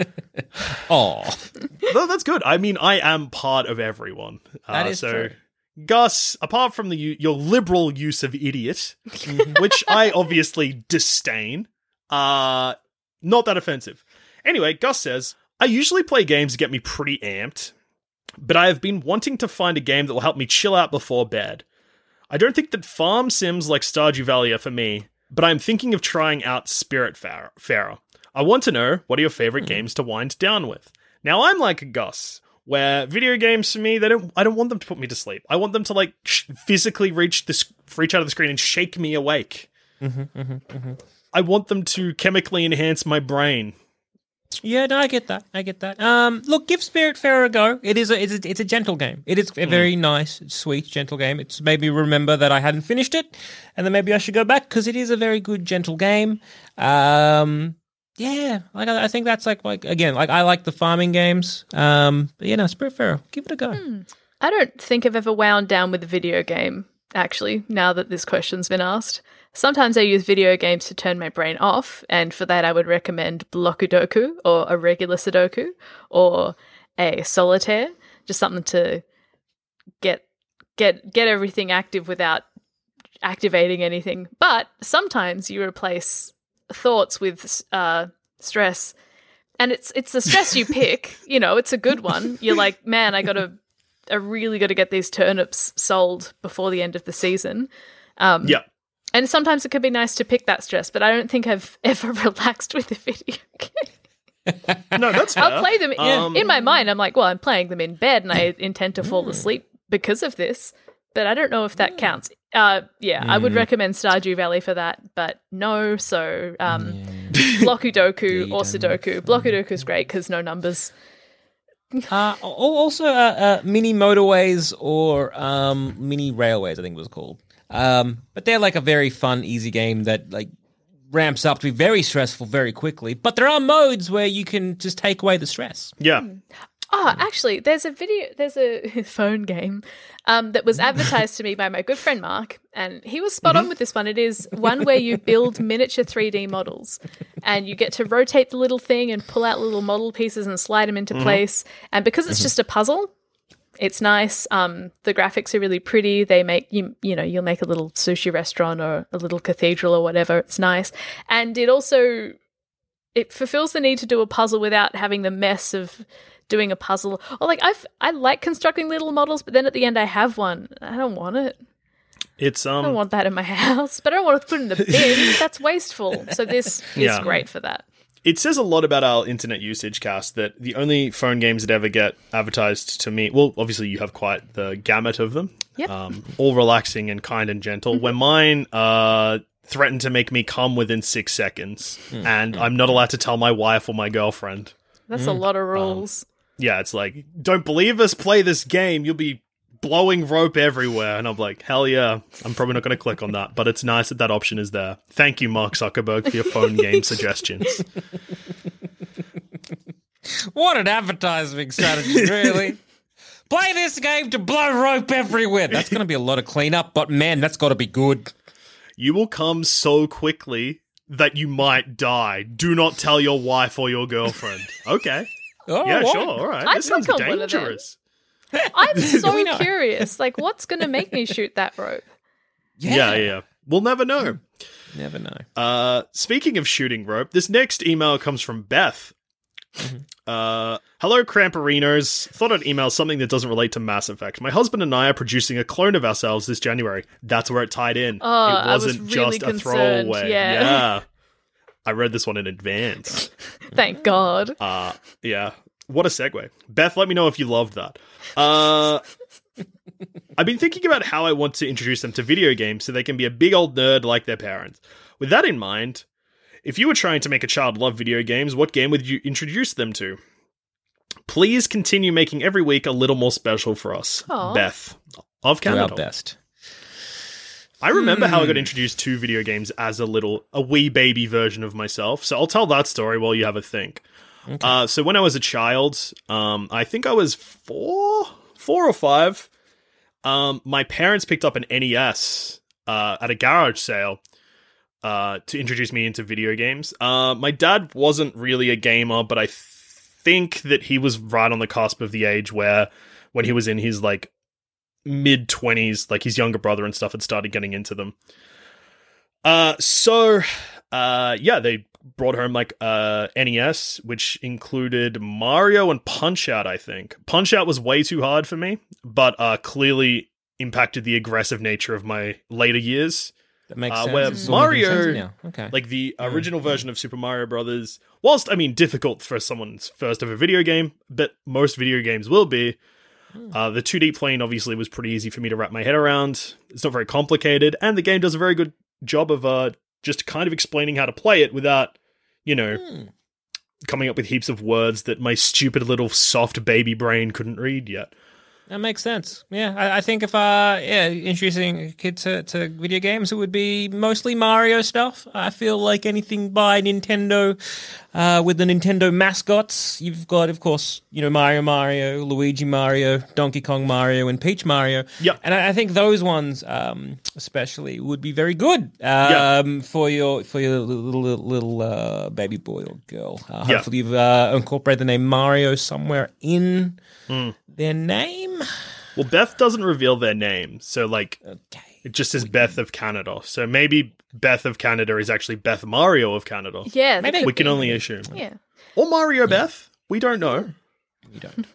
S6: Oh,
S7: No, that's good. I mean, I am part of everyone. Uh,
S6: That is
S7: so,
S6: true.
S7: Gus, apart from the u- your liberal use of idiot, which I obviously disdain, uh, not that offensive. Anyway, Gus says, I usually play games that get me pretty amped, but I have been wanting to find a game that will help me chill out before bed. I don't think that farm sims like Stardew Valley are for me, but I'm thinking of trying out Spiritfarer. I want to know, what are your favorite games to wind down with? Now, I'm like Gus, where video games for me, they don't. I don't want them to put me to sleep. I want them to like sh- physically reach the reach out of the screen and shake me awake.
S6: Mm-hmm, mm-hmm, mm-hmm.
S7: I want them to chemically enhance my brain.
S6: Yeah, no, I get that. I get that. Um, look, give Spiritfarer a go. It is a, it's a, it's a gentle game. It is a very nice, sweet, gentle game. It's made me remember that I hadn't finished it, and then maybe I should go back because it is a very good, gentle game. Um, yeah, like I, I think that's like like again, like I like the farming games. Um, but you know, Spiritfarer, give it a go.
S4: Hmm. I don't think I've ever wound down with a video game, actually, now that this question's been asked. Sometimes I use video games to turn my brain off, and for that I would recommend Blokudoku, or a regular Sudoku, or a Solitaire, just something to get get get everything active without activating anything. But sometimes you replace thoughts with uh, stress, and it's it's the stress you pick. You know, it's a good one. You're like, man, I gotta, I really got to get these turnips sold before the end of the season. Um,
S7: Yeah.
S4: And sometimes it could be nice to pick that stress, but I don't think I've ever relaxed with a video game.
S7: No, that's fair.
S4: I'll play them
S7: Um,
S4: in my mind. I'm like, well, I'm playing them in bed, and I intend to fall asleep because of this. But I don't know if that counts. Uh, yeah, I would recommend Stardew Valley for that, but no. So, um, Blokudoku or Sudoku. Blokudoku's great because no numbers.
S6: Uh, al- also, uh, uh, mini motorways or um, mini railways, I think it was called. Um, but they're like a very fun, easy game that like ramps up to be very stressful very quickly. But there are modes where you can just take away the stress.
S7: Yeah.
S4: Oh, actually, there's a video, there's a phone game um, that was advertised to me by my good friend Mark, and he was spot on with this one. It is one where you build miniature three D models, and you get to rotate the little thing and pull out little model pieces and slide them into place. And because it's just a puzzle, it's nice. Um, the graphics are really pretty. They make you, you know, you'll make a little sushi restaurant or a little cathedral or whatever. It's nice, and it also it fulfills the need to do a puzzle without having the mess of doing a puzzle. Or like I've I like constructing little models, but then at the end I have one. I don't want it.
S7: It's um
S4: I don't want that in my house, but I don't want to put it in the bin. That's wasteful. So this is
S7: Yeah.
S4: great for that.
S7: It says a lot about our internet usage, Cass, that the only phone games that ever get advertised to me, well, obviously you have quite the gamut of them,
S4: Yep.
S7: um, all relaxing and kind and gentle, where mine uh, threaten to make me come within six seconds, and I'm not allowed to tell my wife or my girlfriend.
S4: That's a lot of rules.
S7: Yeah, it's like, don't believe us, play this game, you'll be blowing rope everywhere. And I'm like, hell yeah, I'm probably not going to click on that, but it's nice that that option is there. Thank you, Mark Zuckerberg, for your phone game suggestions.
S6: What an advertising strategy, really. Play this game to blow rope everywhere. That's going to be a lot of cleanup, but man, that's got to be good.
S7: You will come so quickly that you might die. Do not tell your wife or your girlfriend. Okay.
S6: Oh,
S7: Yeah,
S6: what?
S7: sure. All right.
S4: I'd
S7: This sounds
S4: click on one of them.
S7: dangerous.
S4: I'm
S6: We
S4: so
S6: know.
S4: curious. Like, what's going to make me shoot that rope?
S7: Yeah. yeah, yeah. We'll never know.
S6: Never know.
S7: Uh, speaking of shooting rope, this next email comes from Beth. Uh, hello, Cramperinos. Thought I'd email something that doesn't relate to Mass Effect. My husband and I are producing a clone of ourselves this January. That's where it tied in.
S4: Oh,
S7: it
S4: I was
S7: wasn't
S4: really
S7: just a
S4: concerned,
S7: throwaway.
S4: yeah.
S7: yeah. I read this one in advance.
S4: Thank God.
S7: Uh, yeah. What a segue. Beth, let me know if you loved that. Uh, I've been thinking about how I want to introduce them to video games so they can be a big old nerd like their parents. With that in mind, if you were trying to make a child love video games, what game would you introduce them to? Please continue making every week a little more special for us.
S4: Aw.
S7: Beth of
S6: Do our
S7: Canada.
S6: best.
S7: I remember how I
S6: Hmm.
S7: got introduced to video games as a little, a wee baby version of myself. So I'll tell that story while you have a think. Uh, so when I was a child, um, I think I was four, four or five. Um, my parents picked up an N E S uh, at a garage sale uh, to introduce me into video games. Uh, my dad wasn't really a gamer, but I th- think that he was right on the cusp of the age where, when he was in his like mid twenties, like his younger brother and stuff had started getting into them. Uh, so, uh, yeah, they brought home like uh N E S, which included Mario and Punch-Out, I think. Punch-Out was way too hard for me, but uh clearly impacted the aggressive nature of my later years.
S6: That makes
S7: Uh,
S6: sense.
S7: where
S6: It's all making
S7: Mario-
S6: sense now. Okay.
S7: Like the original version of Super Mario Brothers, whilst, I mean, difficult for someone's first ever video game, but most video games will be, uh, the two D plane obviously was pretty easy for me to wrap my head around. It's not very complicated, and the game does a very good job of uh, just kind of explaining how to play it without, you know, coming up with heaps of words that my stupid little soft baby brain couldn't read yet.
S6: That makes sense. Yeah, I, I think if uh, yeah, introducing a kid to, to video games, it would be mostly Mario stuff. I feel like anything by Nintendo, uh, with the Nintendo mascots. You've got, of course, you know, Mario, Mario, Luigi, Mario, Donkey Kong, Mario, and Peach Mario.
S7: Yep.
S6: And I, I think those ones, um, especially, would be very good um,
S7: Yeah.
S6: for your for your little little, little uh, baby boy or girl. Uh,
S7: Yeah.
S6: hopefully, you've uh, incorporated the name Mario somewhere in
S7: Mm.
S6: their name.
S7: Well, Beth doesn't reveal their name, so, like,
S6: Okay.
S7: it just says Beth of Canada. So maybe Beth of Canada is actually Beth Mario of Canada.
S4: Yeah, that
S6: Maybe-
S4: could
S7: We can
S4: be.
S7: only assume.
S4: Yeah.
S7: Or Mario Beth. We don't know.
S6: We don't.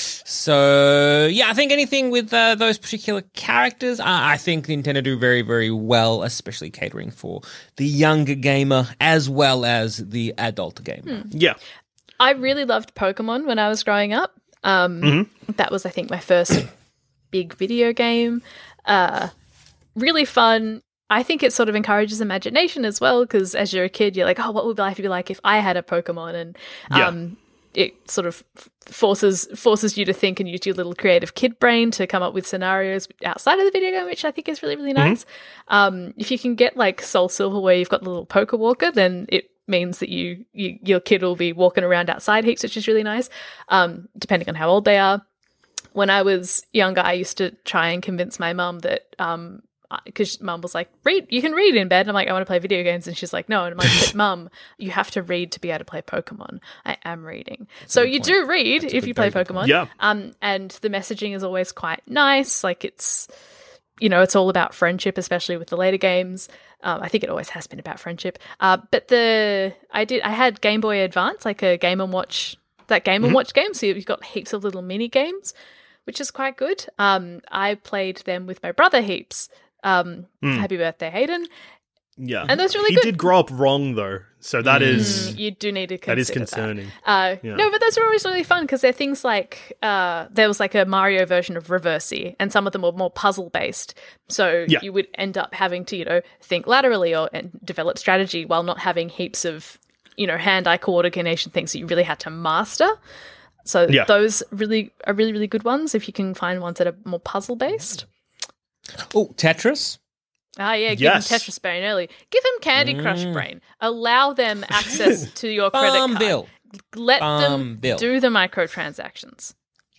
S6: So, yeah, I think anything with uh, those particular characters, uh, I think Nintendo do very, very well, especially catering for the younger gamer as well as the adult gamer.
S7: Yeah.
S4: I really loved Pokemon when I was growing up. Um,
S7: Mm-hmm.
S4: That was, I think, my first big video game. Uh, really fun. I think it sort of encourages imagination as well, because as you're a kid, you're like, oh, what would life be like if I had a Pokemon? And um, it sort of forces forces you to think and use your little creative kid brain to come up with scenarios outside of the video game, which I think is really, really nice. Um, if you can get like Soul Silver where you've got the little Poke Walker, then it means that you, you your kid will be walking around outside heaps, which is really nice, um, depending on how old they are. When I was younger, I used to try and convince my mum that, um, because mum was like, read, you can read in bed. And I'm like, I want to play video games. And she's like, no. And I'm like, but mum, you have to read to be able to play Pokemon. I am reading. So you do read if
S6: good-
S4: you play
S6: very good
S4: Pokemon.
S7: Yeah.
S4: Um, and the messaging is always quite nice. Like it's, you know, it's all about friendship, especially with the later games. Um, I think it always has been about friendship. Uh, but the I did I had Game Boy Advance, like a Game and Watch, that Game and Watch game. So you've got heaps of little mini games, which is quite good. Um, I played them with my brother heaps. Um, Happy birthday, Hayden.
S7: Yeah,
S4: and that's really
S7: he
S4: good.
S7: did grow up wrong though, so that is
S4: Mm, you do need to consider
S7: that is concerning.
S4: That. Uh,
S7: Yeah.
S4: No, but those are always really fun because they're things like uh, there was like a Mario version of Reversey, and some of them were more puzzle based. So
S7: Yeah.
S4: you would end up having to, you know, think laterally or and develop strategy while not having heaps of, you know, hand-eye coordination things that you really had to master. So
S7: Yeah.
S4: those really are really really good ones if you can find ones that are more puzzle based.
S6: Oh, Tetris.
S4: Ah, yeah, give
S7: Yes.
S4: them Tetris Brain early. Give them Candy Crush Brain. Allow them access to your credit
S6: Farm
S4: card.
S6: Bill.
S4: Let them
S6: Farmville.
S4: do the microtransactions.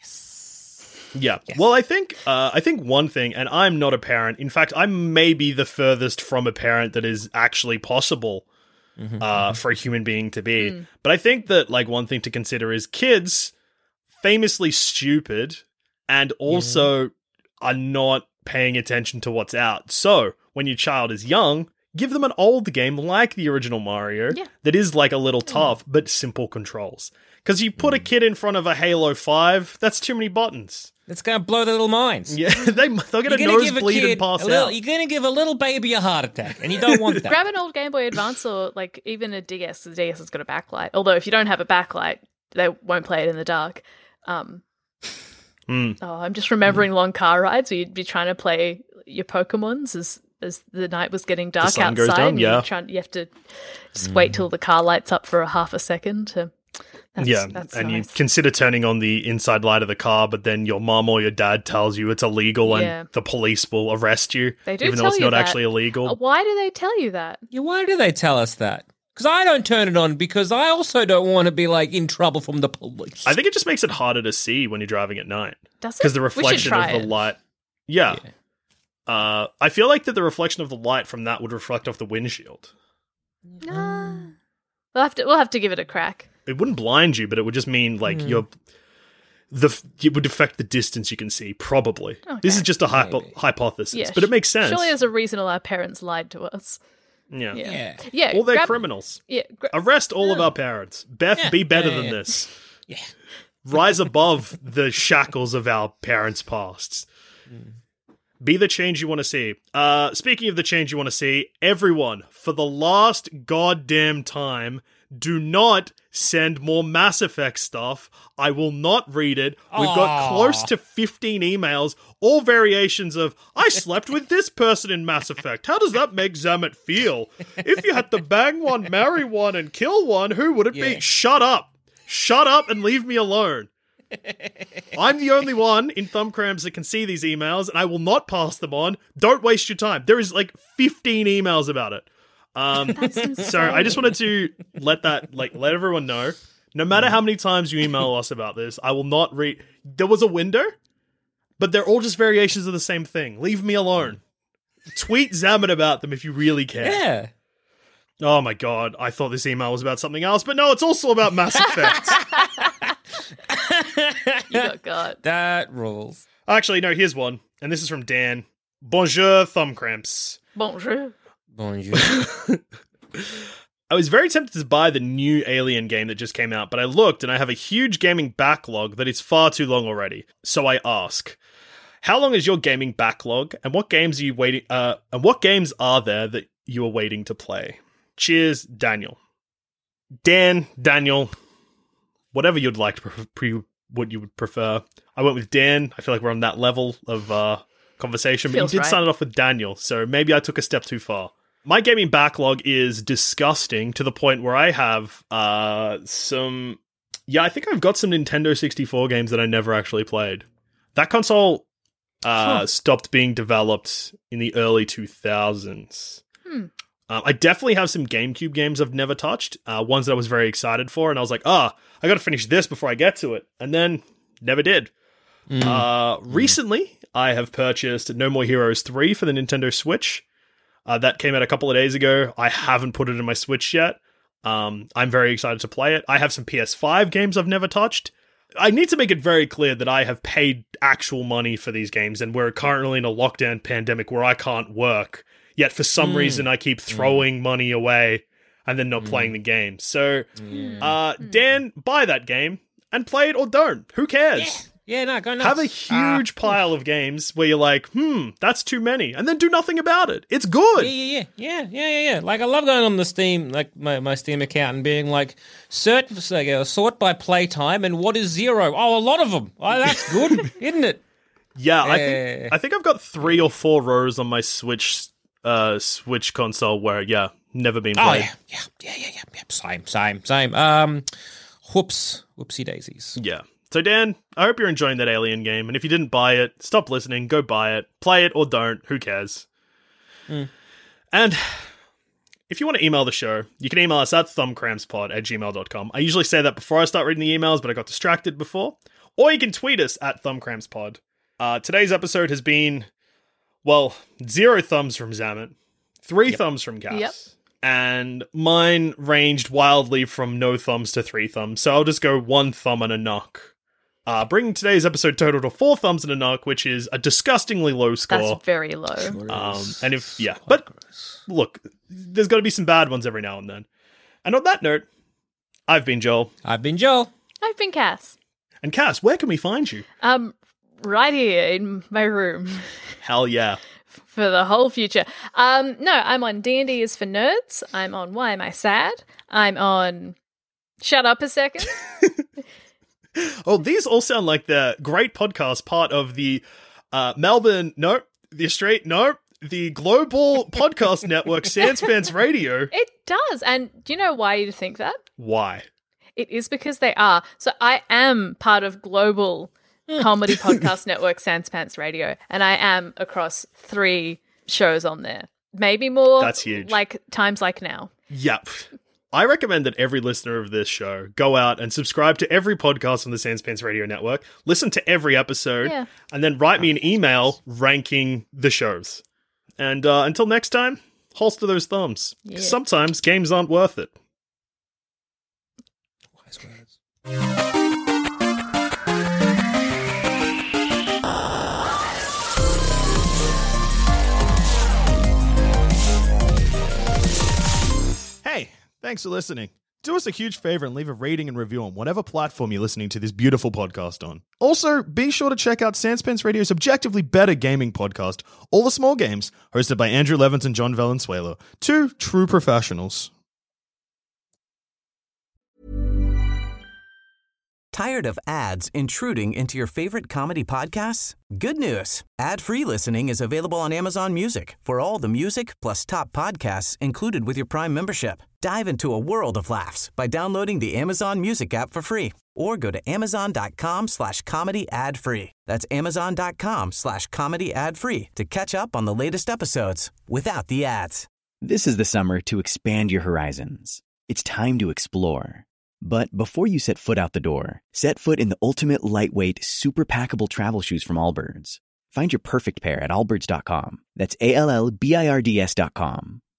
S7: Yeah. Well, I think uh, I think one thing, and I'm not a parent. In fact, I may be the furthest from a parent that is actually possible uh, for a human being to be. But I think that like one thing to consider is kids famously stupid and also are not paying attention to what's out. So when your child is young, give them an old game like the original Mario
S4: Yeah.
S7: that is like a little tough but simple controls. Because you put a kid in front of a Halo five, that's too many buttons.
S6: It's going to blow their little minds.
S7: Yeah, they, they'll get a
S6: You're gonna give a
S7: nosebleed
S6: kid
S7: and pass
S6: a little,
S7: out.
S6: You're going to give a little baby a heart attack, and you don't want that.
S4: Grab an old Game Boy Advance or like even a D S. The D S has got a backlight. Although if you don't have a backlight, they won't play it in the dark. Um,
S7: Mm.
S4: Oh, I'm just remembering long car rides where you'd be trying to play your Pokemons as as the night was getting dark
S7: sun
S4: outside.
S7: goes down,
S4: and
S7: yeah.
S4: you're trying, you have to just wait till the car lights up for a half a second. To, that's,
S7: Yeah,
S4: that's
S7: and
S4: nice.
S7: you consider turning on the inside light of the car, but then your mom or your dad tells you it's illegal
S4: Yeah.
S7: and the police will arrest you,
S4: They do
S7: even though
S4: tell
S7: it's
S4: you
S7: not
S4: that.
S7: actually illegal.
S4: Uh, Why do they tell you that?
S6: Yeah, why do they tell us that? Because I don't turn it on because I also don't want to be like in trouble from the police.
S7: I think it just makes it harder to see when you're driving at night.
S4: Does it?
S7: Because the
S4: We should
S7: reflection
S4: try
S7: of the
S4: it.
S7: light. Yeah. Uh, I feel like that the reflection of the light from that would reflect off the windshield.
S4: Ah. We'll have to. We'll have to give it a crack.
S7: It wouldn't blind you, but it would just mean like you're. The f- it would affect the distance you can see. Probably. This is just a hypo-
S6: Maybe.
S7: hypothesis,
S4: Yeah,
S7: but it makes sense.
S4: Surely, there's a reason all our parents lied to us.
S7: yeah.
S4: Yeah,
S6: Yeah.
S4: yeah.
S7: All they're
S4: grab-
S7: criminals.
S4: Yeah, gra-
S7: Arrest all of our parents. Beth,
S6: Yeah.
S7: be better
S6: Yeah,
S7: than
S6: yeah.
S7: this.
S6: Yeah.
S7: Rise above the shackles of our parents' pasts. Be the change you want to see. Uh, speaking of the change you want to see, everyone, for the last goddamn time, do not send more Mass Effect stuff. I will not read it. We've got
S6: Aw.
S7: close to fifteen emails, all variations of, I slept with this person in Mass Effect. How does that make Zamet feel? If you had to bang one, marry one, and kill one, who would it
S6: Yeah.
S7: be? Shut up. Shut up and leave me alone. I'm the only one in Thumbcrams that can see these emails, and I will not pass them on. Don't waste your time. There is like fifteen emails about it. Um, so I just wanted to let that, like, let everyone know. No matter how many times you email us about this, I will not read. There was a window, but they're all just variations of the same thing. Leave me alone. Tweet Zamet about them if you really care.
S6: Yeah.
S7: Oh my god, I thought this email was about something else, but no, it's also about Mass Effect.
S4: you got got.
S6: That rules.
S7: Actually, no, here's one. And this is from Dan. Bonjour, Thumbcramps.
S4: Bonjour.
S6: Bonjour.
S7: I was very tempted to buy the new Alien game that just came out, but I looked and I have a huge gaming backlog that is far too long already. So I ask, how long is your gaming backlog, and what games are you waiting? Uh, and what games are there that you are waiting to play? Cheers, Daniel. Dan, Daniel, whatever you'd like to pre- pre- what you would prefer. I went with Dan. I feel like we're on that level of uh, conversation, but
S4: Feels
S7: you did
S4: right.
S7: sign it off with Daniel, so maybe I took a step too far. My gaming backlog is disgusting to the point where I have uh, some... Yeah, I think I've got some Nintendo sixty-four games that I never actually played. That console uh,
S4: Huh.
S7: stopped being developed in the early two thousands.
S4: Hmm.
S7: Uh, I definitely have some GameCube games I've never touched, uh, ones that I was very excited for, and I was like, ah, I gotta finish this before I get to it. And then, never did.
S6: Mm.
S7: Uh, recently, I have purchased No More Heroes three for the Nintendo Switch. Uh, that came out a couple of days ago. I haven't put it in my Switch yet. Um, I'm very excited to play it. I have some P S five games I've never touched. I need to make it very clear that I have paid actual money for these games, and we're currently in a lockdown pandemic where I can't work. Yet for some mm. reason, I keep throwing mm. money away and then not mm. playing the game. So, mm. uh, Dan, buy that game and play it or don't. Who cares?
S6: Yeah. Yeah, no, go nuts.
S7: Have a huge uh, pile of games where you're like, hmm, that's too many, and then do nothing about it. It's good.
S6: Yeah, yeah, yeah, yeah, yeah, yeah. Like, I love going on the Steam, like my, my Steam account, and being like, sort, like, uh, sort by playtime, and what is zero? Oh, a lot of them. Oh, that's good, isn't it?
S7: Yeah, yeah, I think I think I've got three or four rows on my Switch, uh, Switch console where, yeah, never been played.
S6: Oh yeah, yeah, yeah, yeah, yeah, yeah. Same, same, same. Um, whoops, whoopsie daisies.
S7: Yeah. So, Dan, I hope you're enjoying that Alien game, and if you didn't buy it, stop listening, go buy it, play it or don't, who cares? Mm. And if you want to email the show, you can email us at thumbcrampspod at gmail dot com. I usually say that before I start reading the emails, but I got distracted before. Or you can tweet us at thumbcrampspod. Uh, today's episode has been, well, zero thumbs from Zamet, three yep. thumbs from Cass.
S4: Yep.
S7: And mine ranged wildly from no thumbs to three thumbs, so I'll just go one thumb and a knock. Uh, bringing today's episode total to four thumbs and a knock, which is a disgustingly low score.
S4: That's very low.
S7: Um, and if, yeah, but look, there's got to be some bad ones every now and then. And on that note, I've been Joel.
S6: I've been Joel.
S4: I've been Cass.
S7: And Cass, where can we find you?
S4: Um, right here in my room.
S7: Hell yeah.
S4: For the whole future. Um, no, I'm on D and D is for Nerds. I'm on Why Am I Sad? I'm on Shut Up a Second.
S7: Oh, these all sound like the great podcast part of the uh, Melbourne, no, the Australian, no, the global podcast network, Sanspants Radio.
S4: It does. And do you know why you think that?
S7: Why?
S4: It is because they are. So I am part of global comedy podcast network, Sanspants Radio, and I am across three shows on there. Maybe more.
S7: That's huge.
S4: Like times like now.
S7: Yep. I recommend that every listener of this show go out and subscribe to every podcast on the Sanspants Radio Network, listen to every episode,
S4: yeah.
S7: and then write me an email ranking the shows. And uh, until next time, holster those thumbs. Yeah. Sometimes games aren't worth it.
S6: Wise words.
S8: Hey, thanks for listening. Do us a huge favor and leave a rating and review on whatever platform you're listening to this beautiful podcast on. Also, be sure to check out Sanspants Radio's objectively better gaming podcast, All the Small Games, hosted by Andrew Levins and John Valenzuela, two true professionals.
S3: Tired of ads intruding into your favorite comedy podcasts? Good news. Ad-free listening is available on Amazon Music for all the music plus top podcasts included with your Prime membership. Dive into a world of laughs by downloading the Amazon Music app for free or go to amazon.com slash comedy ad free. That's amazon.com slash comedy ad free to catch up on the latest episodes without the ads.
S9: This is the summer to expand your horizons. It's time to explore. But before you set foot out the door, set foot in the ultimate lightweight, super packable travel shoes from Allbirds. Find your perfect pair at allbirds dot com. That's A L L B I R D S dot com.